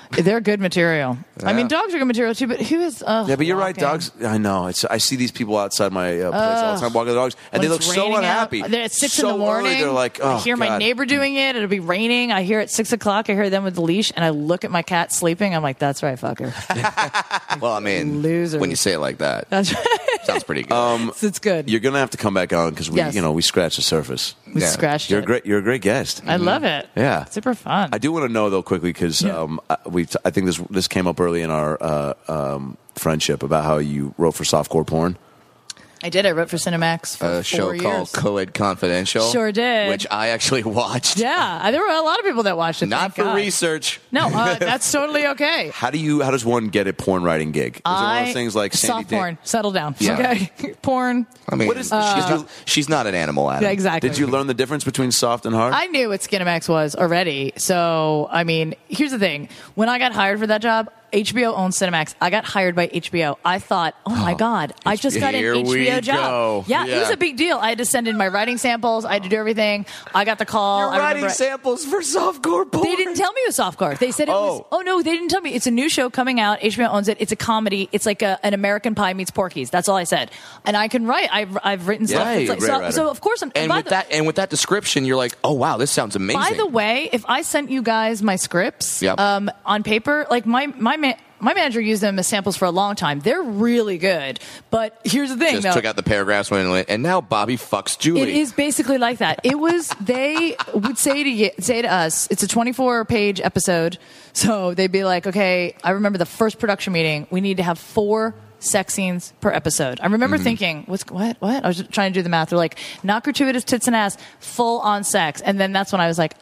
They're good material. I mean, dogs are good material too, but who is? Yeah, but you're right. walking. Dogs. I know. I see these people outside my place all the time walking the dogs, and When they look it's so raining unhappy. They're at 6 so in the morning. Early, they're like, oh, I hear my God. neighbor doing it. It'll be raining. I hear at 6 o'clock. I hear them with the leash, and I look at my cat sleeping. I'm like, that's right, fucker. Well, I mean, Losers. when you say it like that, That's right. sounds pretty good. It's good. You're gonna have to come back on because we, Yes. we scratched the surface. We Yeah. scratched You're it. a great. You're a great guest. I love it. Yeah. Super fun. I do want to know though quickly because I think this came up early in our friendship about how you wrote for softcore porn. I did. I wrote for Cinemax for A 4 show years. called Coed Confidential. Sure did. Which I actually watched. Yeah, there were a lot of people that watched it. Not thank for God. research. No, that's totally okay. How does one get a porn writing gig? Is it one of those things like Sandy soft porn? Settle down. Yeah. Okay, porn. I mean, What is- she's not an animal, Adam. Yeah, exactly. Did you learn the difference between soft and hard? I knew what Skinemax was already. So, I mean, here's the thing. When I got hired for that job, HBO owns Cinemax. I got hired by HBO. I thought, oh my God, I just got an Here we HBO job. go. Yeah, it was Yeah. a big deal. I had to send in my writing samples. I had to do everything. I got the call. You're I writing remember- samples for softcore porn. They didn't tell me it was softcore. They said it was. Oh no, they didn't tell me. It's a new show coming out. HBO owns it. It's a comedy. It's like an American Pie meets Porky's. That's all I said. And I can write. I've written stuff. Right. It's like, Great writer. so of course I'm. And by with that description, you're like, oh wow, this sounds amazing. By the way, if I sent you guys my scripts Yep. on paper, like my manager used them as samples for a long time. They're really good. But here's the thing, just though. took out the paragraphs and now Bobby fucks Julie. It is basically like that. It was, they would say to us, it's a 24-page episode. So they'd be like, okay, I remember the first production meeting, we need to have 4 sex scenes per episode. I remember thinking, what? I was just trying to do the math. They're like, not gratuitous tits and ass, full on sex. And then that's when I was like,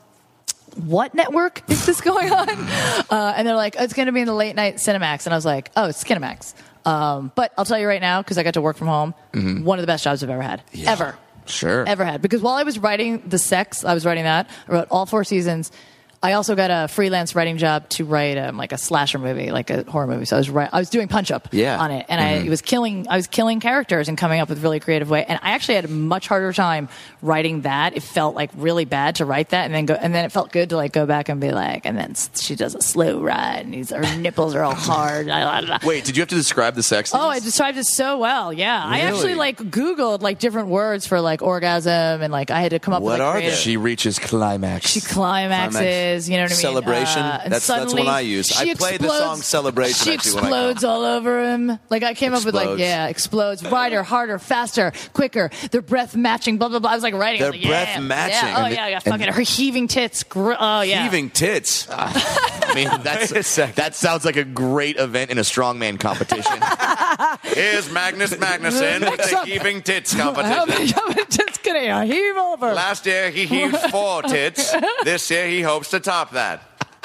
what network is this going on? And they're like, it's going to be in the late night Cinemax. And I was like, oh, it's Cinemax. But I'll tell you right now, because I got to work from home, one of the best jobs I've ever had. Ever. Sure. Ever had. Because while I was writing the sex, I was writing that. I wrote all 4 seasons. I also got a freelance writing job to write like a slasher movie, like a horror movie. So I was doing Punch Up on it, and I was killing characters and coming up with a really creative way. And I actually had a much harder time writing that. It felt like really bad to write that, and then it felt good to like go back and be like, and then she does a slow ride, and her nipples are all hard. Wait, did you have to describe the sex scenes? Oh, I described it so well. Yeah, I actually like Googled like different words for like orgasm, and like I had to come up with like creative. She reaches climax. She climaxes, you know what I mean? Celebration. And That's suddenly what I use. I she played the song Celebration. She actually, when I explodes all over him. Like I came up with like, Explodes. explodes, wider, harder, faster, quicker. Their breath matching, blah blah blah. I was like writing. Their I was like, breath matching. Yeah. Oh And yeah. Fucking her heaving tits. Oh yeah. Heaving tits. I mean, Wait a second. that sounds like a great event in a strongman competition. Here's Magnus Magnuson with the heaving tits How many tits can he heave over? Last year he heaved 4 tits. This year he hopes to top that.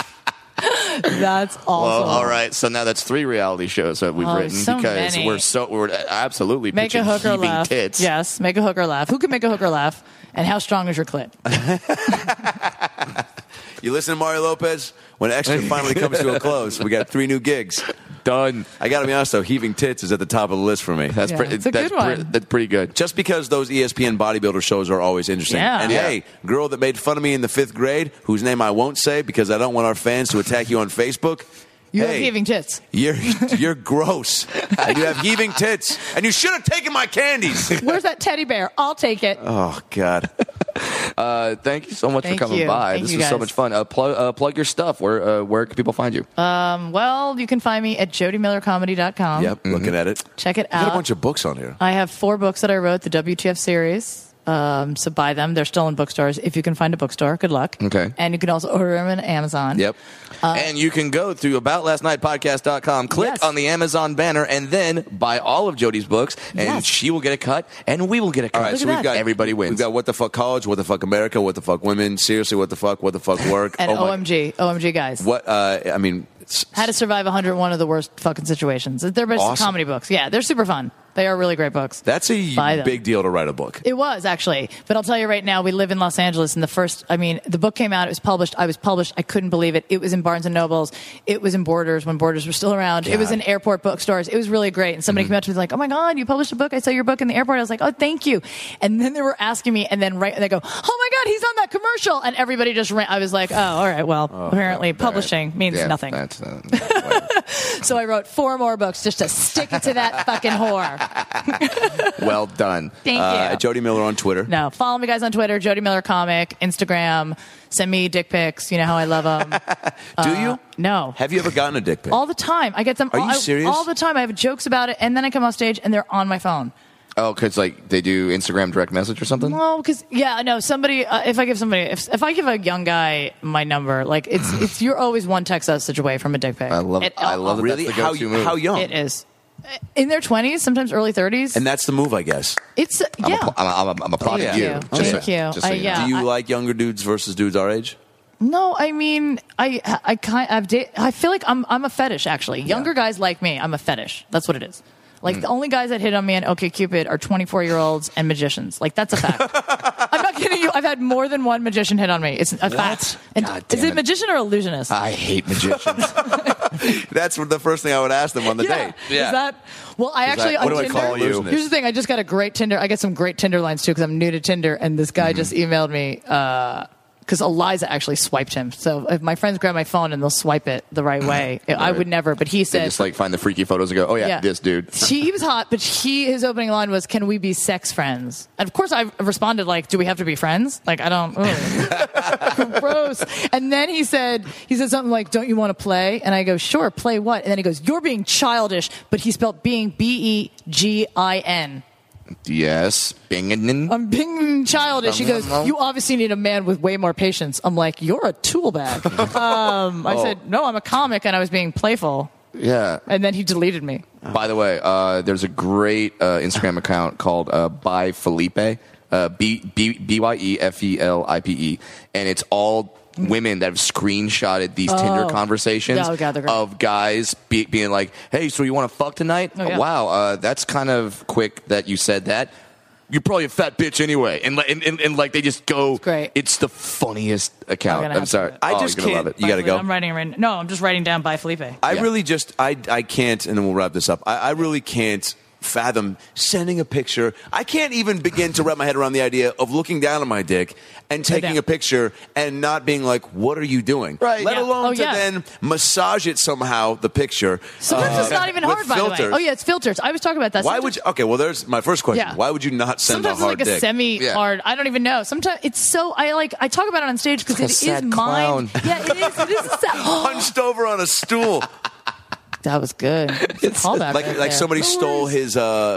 That's awesome. Well, all right. So now that's 3 reality shows that we've written so because many. we're absolutely Make a pitching hooker heaving laugh. tits. Yes, make a hooker laugh. Who can make a hooker laugh? And how strong is your clit? You listen to Mario Lopez? When Extra finally comes to a close, we got 3 new gigs. Done. I got to be honest, though, heaving tits is at the top of the list for me. That's Yeah, pretty. it's a good one. That's pretty good. Just because those ESPN bodybuilder shows are always interesting. Yeah. And Yeah. hey, girl that made fun of me in the 5th grade, whose name I won't say because I don't want our fans to attack you on Facebook. You have Hey, heaving tits. You're gross. And you have heaving tits. And you should have taken my candies. Where's that teddy bear? I'll take it. Oh, God. Thank you so much Thank for coming you. by. Thank This you, was so guys. much fun. Plug your stuff. Where can people find you? Well, you can find me at jodymillercomedy.com. Yep, looking at it. Check it You got a out. bunch of books on here. I have 4 books that I wrote, the WTF series. So buy them. They're still in bookstores. If you can find a bookstore, good luck. Okay. And you can also order them on Amazon. Yep. And you can go through aboutlastnightpodcast.com, click Yes. on the Amazon banner, and then buy all of Jody's books, and Yes. she will get a cut, and we will get a cut. All right, Look so at we've that. got Everybody wins. We've got What the Fuck College, What the Fuck America, What the Fuck Women, Seriously, What the Fuck Work. And Oh, my- OMG guys. What, I mean, How to survive 101 of the worst fucking situations. They're basically Awesome. comedy books. Yeah, they're super fun. They are really great books. That's a Buy them. big deal to write a book. It was, actually. But I'll tell you right now, we live in Los Angeles, and the book came out, it was published, I was published, I couldn't believe it. It was in Barnes & Nobles, it was in Borders, when Borders were still around, it was in airport bookstores, it was really great. And somebody came up to me like, oh my God, you published a book, I saw your book in the airport. I was like, oh, thank you. And then they were asking me, and then they go, oh my God, he's on that commercial. And everybody just ran. I was like, oh, all right, well, apparently publishing means nothing. That's, So I wrote 4 more books just to stick it to that fucking whore. well done. Thank you. Jody Miller on Twitter. No, follow me guys on Twitter, Jody Miller Comic, Instagram. Send me dick pics. You know how I love them. Do you? No. Have you ever gotten a dick pic? All the time. I get them. Are you serious? All the time. I have jokes about it, and then I come off stage, and they're on my phone. Oh, because like they do Instagram direct message or something? No, because somebody. If I give a young guy my number, like it's you're always one text message away from a dick pic. I love it. Really? That's the go-to move. How young? It is. In their 20s, sometimes early 30s. And that's the move, I guess. It's yeah. I'm applauding Thank you. you. Just Thank so- you. just so you know. Yeah. Do you like younger dudes versus dudes our age? No, I mean, I feel like I'm a fetish, actually. Younger guys like me, I'm a fetish. That's what it is. Like, the only guys that hit on me on OkCupid are 24-year-olds and magicians. Like, that's a fact. I'm not kidding you. I've had more than one magician hit on me. It's a fact. And God is damn it it. magician or illusionist? I hate magicians. That's the first thing I would ask them on the date. Is that? Well, I actually what on do I Tinder. call you? Here's the thing. I just got a great Tinder. I get some great Tinder lines too because I'm new to Tinder, and this guy just emailed me. Because Eliza actually swiped him. So if my friends grab my phone and they'll swipe it the right way, I would never. But he They said, just like find the freaky photos and go, oh yeah, this dude. He was hot, but his opening line was, "Can we be sex friends?" And of course, I responded like, "Do we have to be friends?" Like, I don't. Gross. And then he said something like, "Don't you want to play?" And I go, "Sure, play what?" And then he goes, "You're being childish," but he spelled being BEGIN. Yes, binging. I'm being childish. He goes, "You obviously need a man with way more patience." I'm like, "You're a tool bag." I said, "No, I'm a comic," and I was being playful. Yeah. And then he deleted me. By the way, there's a great Instagram account called By Felipe, BYEFELIPE, and it's all women that have screenshotted these Tinder conversations Oh, God, they're great. of guys being like, "Hey, so you want to fuck tonight? Oh, yeah. Wow, that's kind of quick that you said that. You're probably a fat bitch anyway." And like they just go. It's great. It's the funniest account. gonna I'm have sorry. to do I Oh, just you're gonna can't. love it. You got to go. I'm writing right. No, I'm just writing down by Felipe. I really just I can't, and then we'll wrap this up. I really can't fathom sending a picture. I can't even begin to wrap my head around the idea of looking down at my dick and taking down. a picture and not being like, "What are you doing?" Right. Let Yeah. alone Oh, to yeah. then massage it somehow. The picture. Sometimes it's not even with hard, by the way. filters. Oh yeah, it's filters. I was talking about that. Why Sometimes- would you? Okay, well, there's my first question. Yeah. Why would you not send Sometimes a hard it's like dick? a semi-hard. I don't even know. Sometimes it's so. I talk about it on stage because like it a is sad mine. clown. Yeah, it is. It is a sad. Hunched over on a stool, That was good. It's a callback like right like there. somebody stole his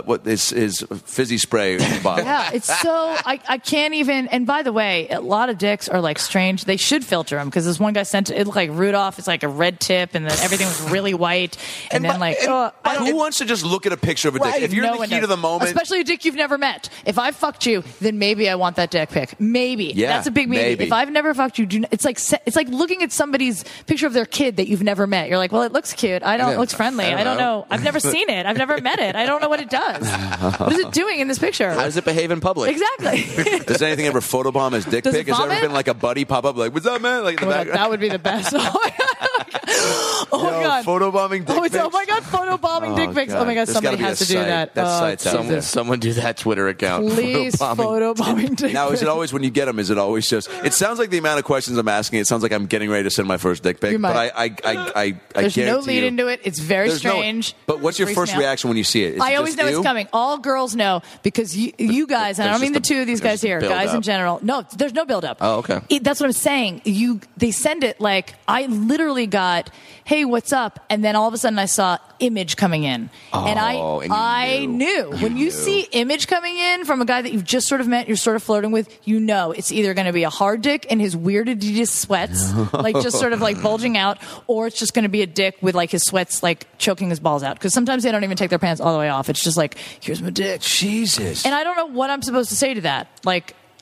his fizzy spray bottle. Yeah, it's so I can't even. And by the way, a lot of dicks are like strange. They should filter them because this one guy sent it looked like Rudolph. It's like a red tip, and then everything was really white. And then like, I don't. Who wants to just look at a picture of a dick? Right, If you're no in the one heat does. of the moment, especially a dick you've never met. If I fucked you, then maybe I want that dick pic. Maybe. Yeah, That's a big maybe. maybe. If I've never fucked you, it's like looking at somebody's picture of their kid that you've never met. You're like, well, it looks cute. It looks friendly. I don't know. I've never seen it. I've never met it. I don't know what it does. What is it doing in this picture? How does it behave in public? Exactly. does anything ever photobomb his dick Does it pic? Has there ever vomit? been like a buddy pop up like, "What's up, man?" Like in the Oh my God, background. that would be the best. Oh my God. Oh my God. Photobombing dick pics. Oh my God, photobombing dick pics. Oh my God, There's somebody gotta be has a to do site. that. That Oh, site's out there. Someone do that Twitter account. Please photobombing dick Now, is it pics. always when you get them? Is it always just? It sounds like the amount of questions I'm asking. It sounds like I'm getting ready to send my first dick pic. You might. But I There's guarantee no lead you, into it. It's very there's no- strange. but what's your Freaks first me out. reaction when you see it? Is I it always just know ew? it's coming. All girls know because you guys, and I don't mean the two of these guys here, build guys in up. general. No, there's no build up. Oh, okay. That's what I'm saying. They send it like I literally got, "Hey, what's up?" And then all of a sudden I saw image coming in, and Oh, and you I knew when you see image coming in from a guy that you've just sort of met, you're sort of flirting with, you know it's either going to be a hard dick and his weird Adidas sweats, like just sort of like bulging out, or it's just going to be a dick with like his sweats like choking his balls out. Because sometimes they don't even take their pants all the way off. It's just like, here's my dick. Jesus. And I don't know what I'm supposed to say to that. Like,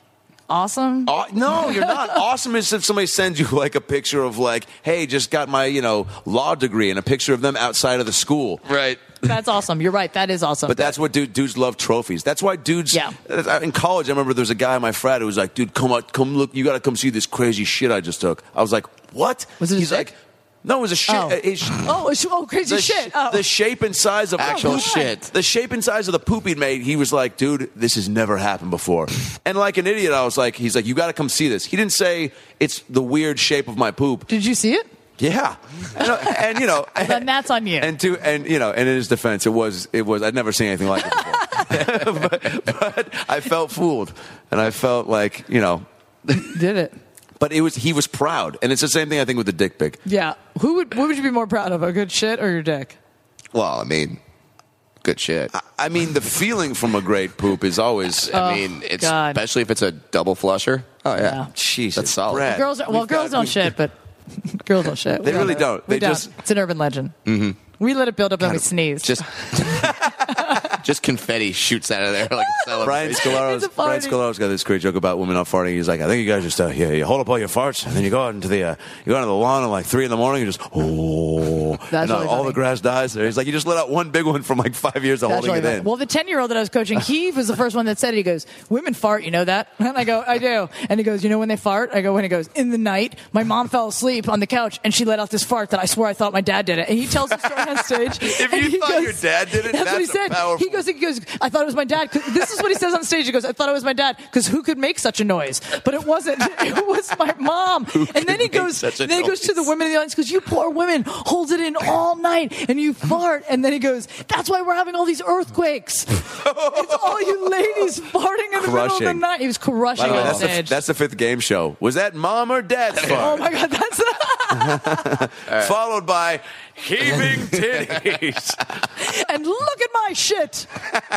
awesome? No, you're not. Awesome is if somebody sends you like a picture of like, hey, just got my, law degree, and a picture of them outside of the school. Right. That's awesome. You're right. That is awesome. But that's what dudes love, trophies. That's why dudes. Yeah. In college, I remember there was a guy in my frat who was like, "Dude, come look. You got to come see this crazy shit I just took." I was like, "What?" Was it? He's like, "No, it was a shit." Crazy shit. The shape and size of Actual shit. The shape and size of the poop he'd made. He was like, "Dude, this has never happened before." And like an idiot, I was like, "He's like, you got to come see this." He didn't say it's the weird shape of my poop. Did you see it? Yeah, and Then that's on you. And in his defense, it was. I'd never seen anything like it before. but I felt fooled, and I felt like Did it? But he was proud, and it's the same thing I think with the dick pic. Yeah. What would you be more proud of, a good shit or your dick? Well, I mean, good shit. I mean, the feeling from a great poop is always. It's God. especially if it's a double flusher. Oh yeah, Jesus, that's solid. Brad, Girls don't shit, but girls don't shit. They really don't. We They don't. just. It's an urban legend. Mm-hmm. We let it build up and we sneeze. Just confetti shoots out of there like a celebration. Brian It's a party. Scalaro's got this great joke about women not farting. He's like, I think you guys just you hold up all your farts, and then you go out into the lawn at like 3 a.m. and just That's and really all funny. the grass dies there. He's like, you just let out one big one from like 5 years of That's holding really it funny. in. Well, the 10-year-old that I was coaching, he was the first one that said it. He goes, "Women fart, you know that?" And I go, "I do." And he goes, "You know when they fart?" I go, "When?" He goes, "In the night, my mom fell asleep on the couch and she let out this fart that I swear I thought my dad did it." And he tells the story on stage. If and you he thought goes, your dad did it, that's what he that's said. powerful. He goes, "I thought it was my dad." This is what he says on stage. He goes, "I thought it was my dad because who could make such a noise?" But it wasn't. It was my mom. And then he goes, to the women in the audience, because you poor women hold it in all night and you fart. And then he goes, "That's why we're having all these earthquakes. It's all you ladies farting in the middle of the night." He was crushing By the way, on stage. that's the fifth game show. Was that mom or dad's Oh fart? my God, that's Followed by heaving titties. and look at my shit.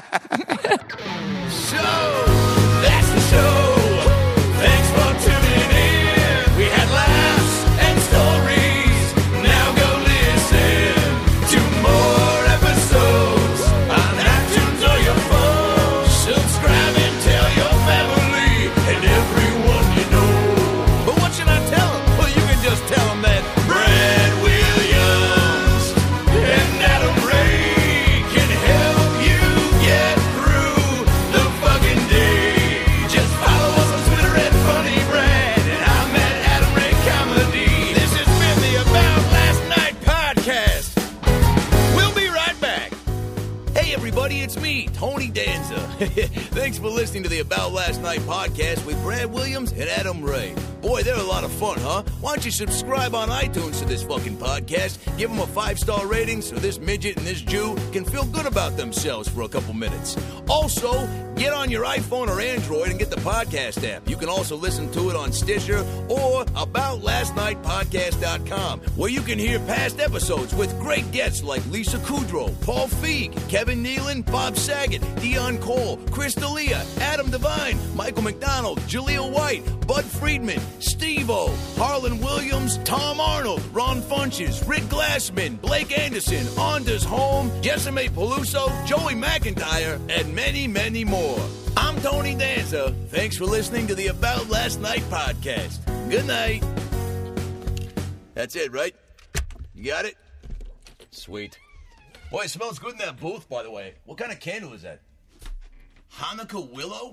So, that's the show. Thanks for tuning in. We had laughs and stories. Now go listen to more episodes on iTunes or your phone. Subscribe and tell your family and everyone you know. But what should I tell them? Well, you can just tell them that Brad Williams and Adam Ray can help you get through the fucking day. Just follow us on Twitter at Funny Brad, and I'm at Adam Ray Comedy. This has been the About Last Night podcast. We'll be right back. Hey everybody, it's me, Tony Danza. Thanks for listening to the About Last Night podcast with Brad Williams and Adam Ray. Boy, they're a lot of fun, huh? Why don't you subscribe on iTunes to this fucking podcast? Give them a 5-star rating so this midget and this Jew can feel good about themselves for a couple minutes. Also, get on your iPhone or Android and get the podcast app. You can also listen to it on Stitcher or AboutLastNightPodcast.com, where you can hear past episodes with great guests like Lisa Kudrow, Paul Feig, Kevin Nealon, Bob Saget, Dion Cole, Chris D'Elia, Adam Devine, Michael McDonald, Jaleel White, Bud Friedman, Steve-O, Harlan Williams, Tom Arnold, Ron Funches, Rick Glassman, Blake Anderson, Anders Holm, Jessime Peluso, Joey McIntyre, and many, many more. I'm Tony Danza. Thanks for listening to the About Last Night podcast. Good night. That's it, right? You got it? Sweet. Boy, it smells good in that booth, by the way. What kind of candle is that? Hanukkah willow?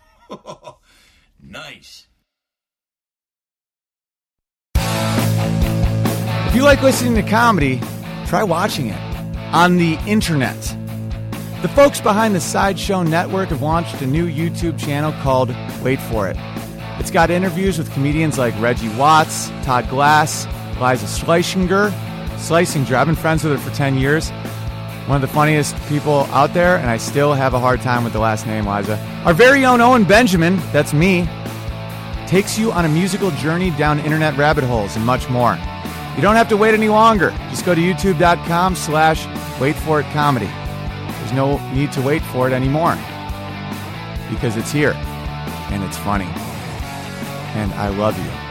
Nice. If you like listening to comedy, try watching it on the internet. The folks behind the Sideshow Network have launched a new YouTube channel called Wait For It. It's got interviews with comedians like Reggie Watts, Todd Glass, Liza Schlesinger. I've been friends with her for 10 years. One of the funniest people out there, and I still have a hard time with the last name, Liza. Our very own Owen Benjamin, that's me, takes you on a musical journey down internet rabbit holes and much more. You don't have to wait any longer. Just go to youtube.com/waitforitcomedy. There's no need to wait for it anymore because it's here and it's funny. And I love you.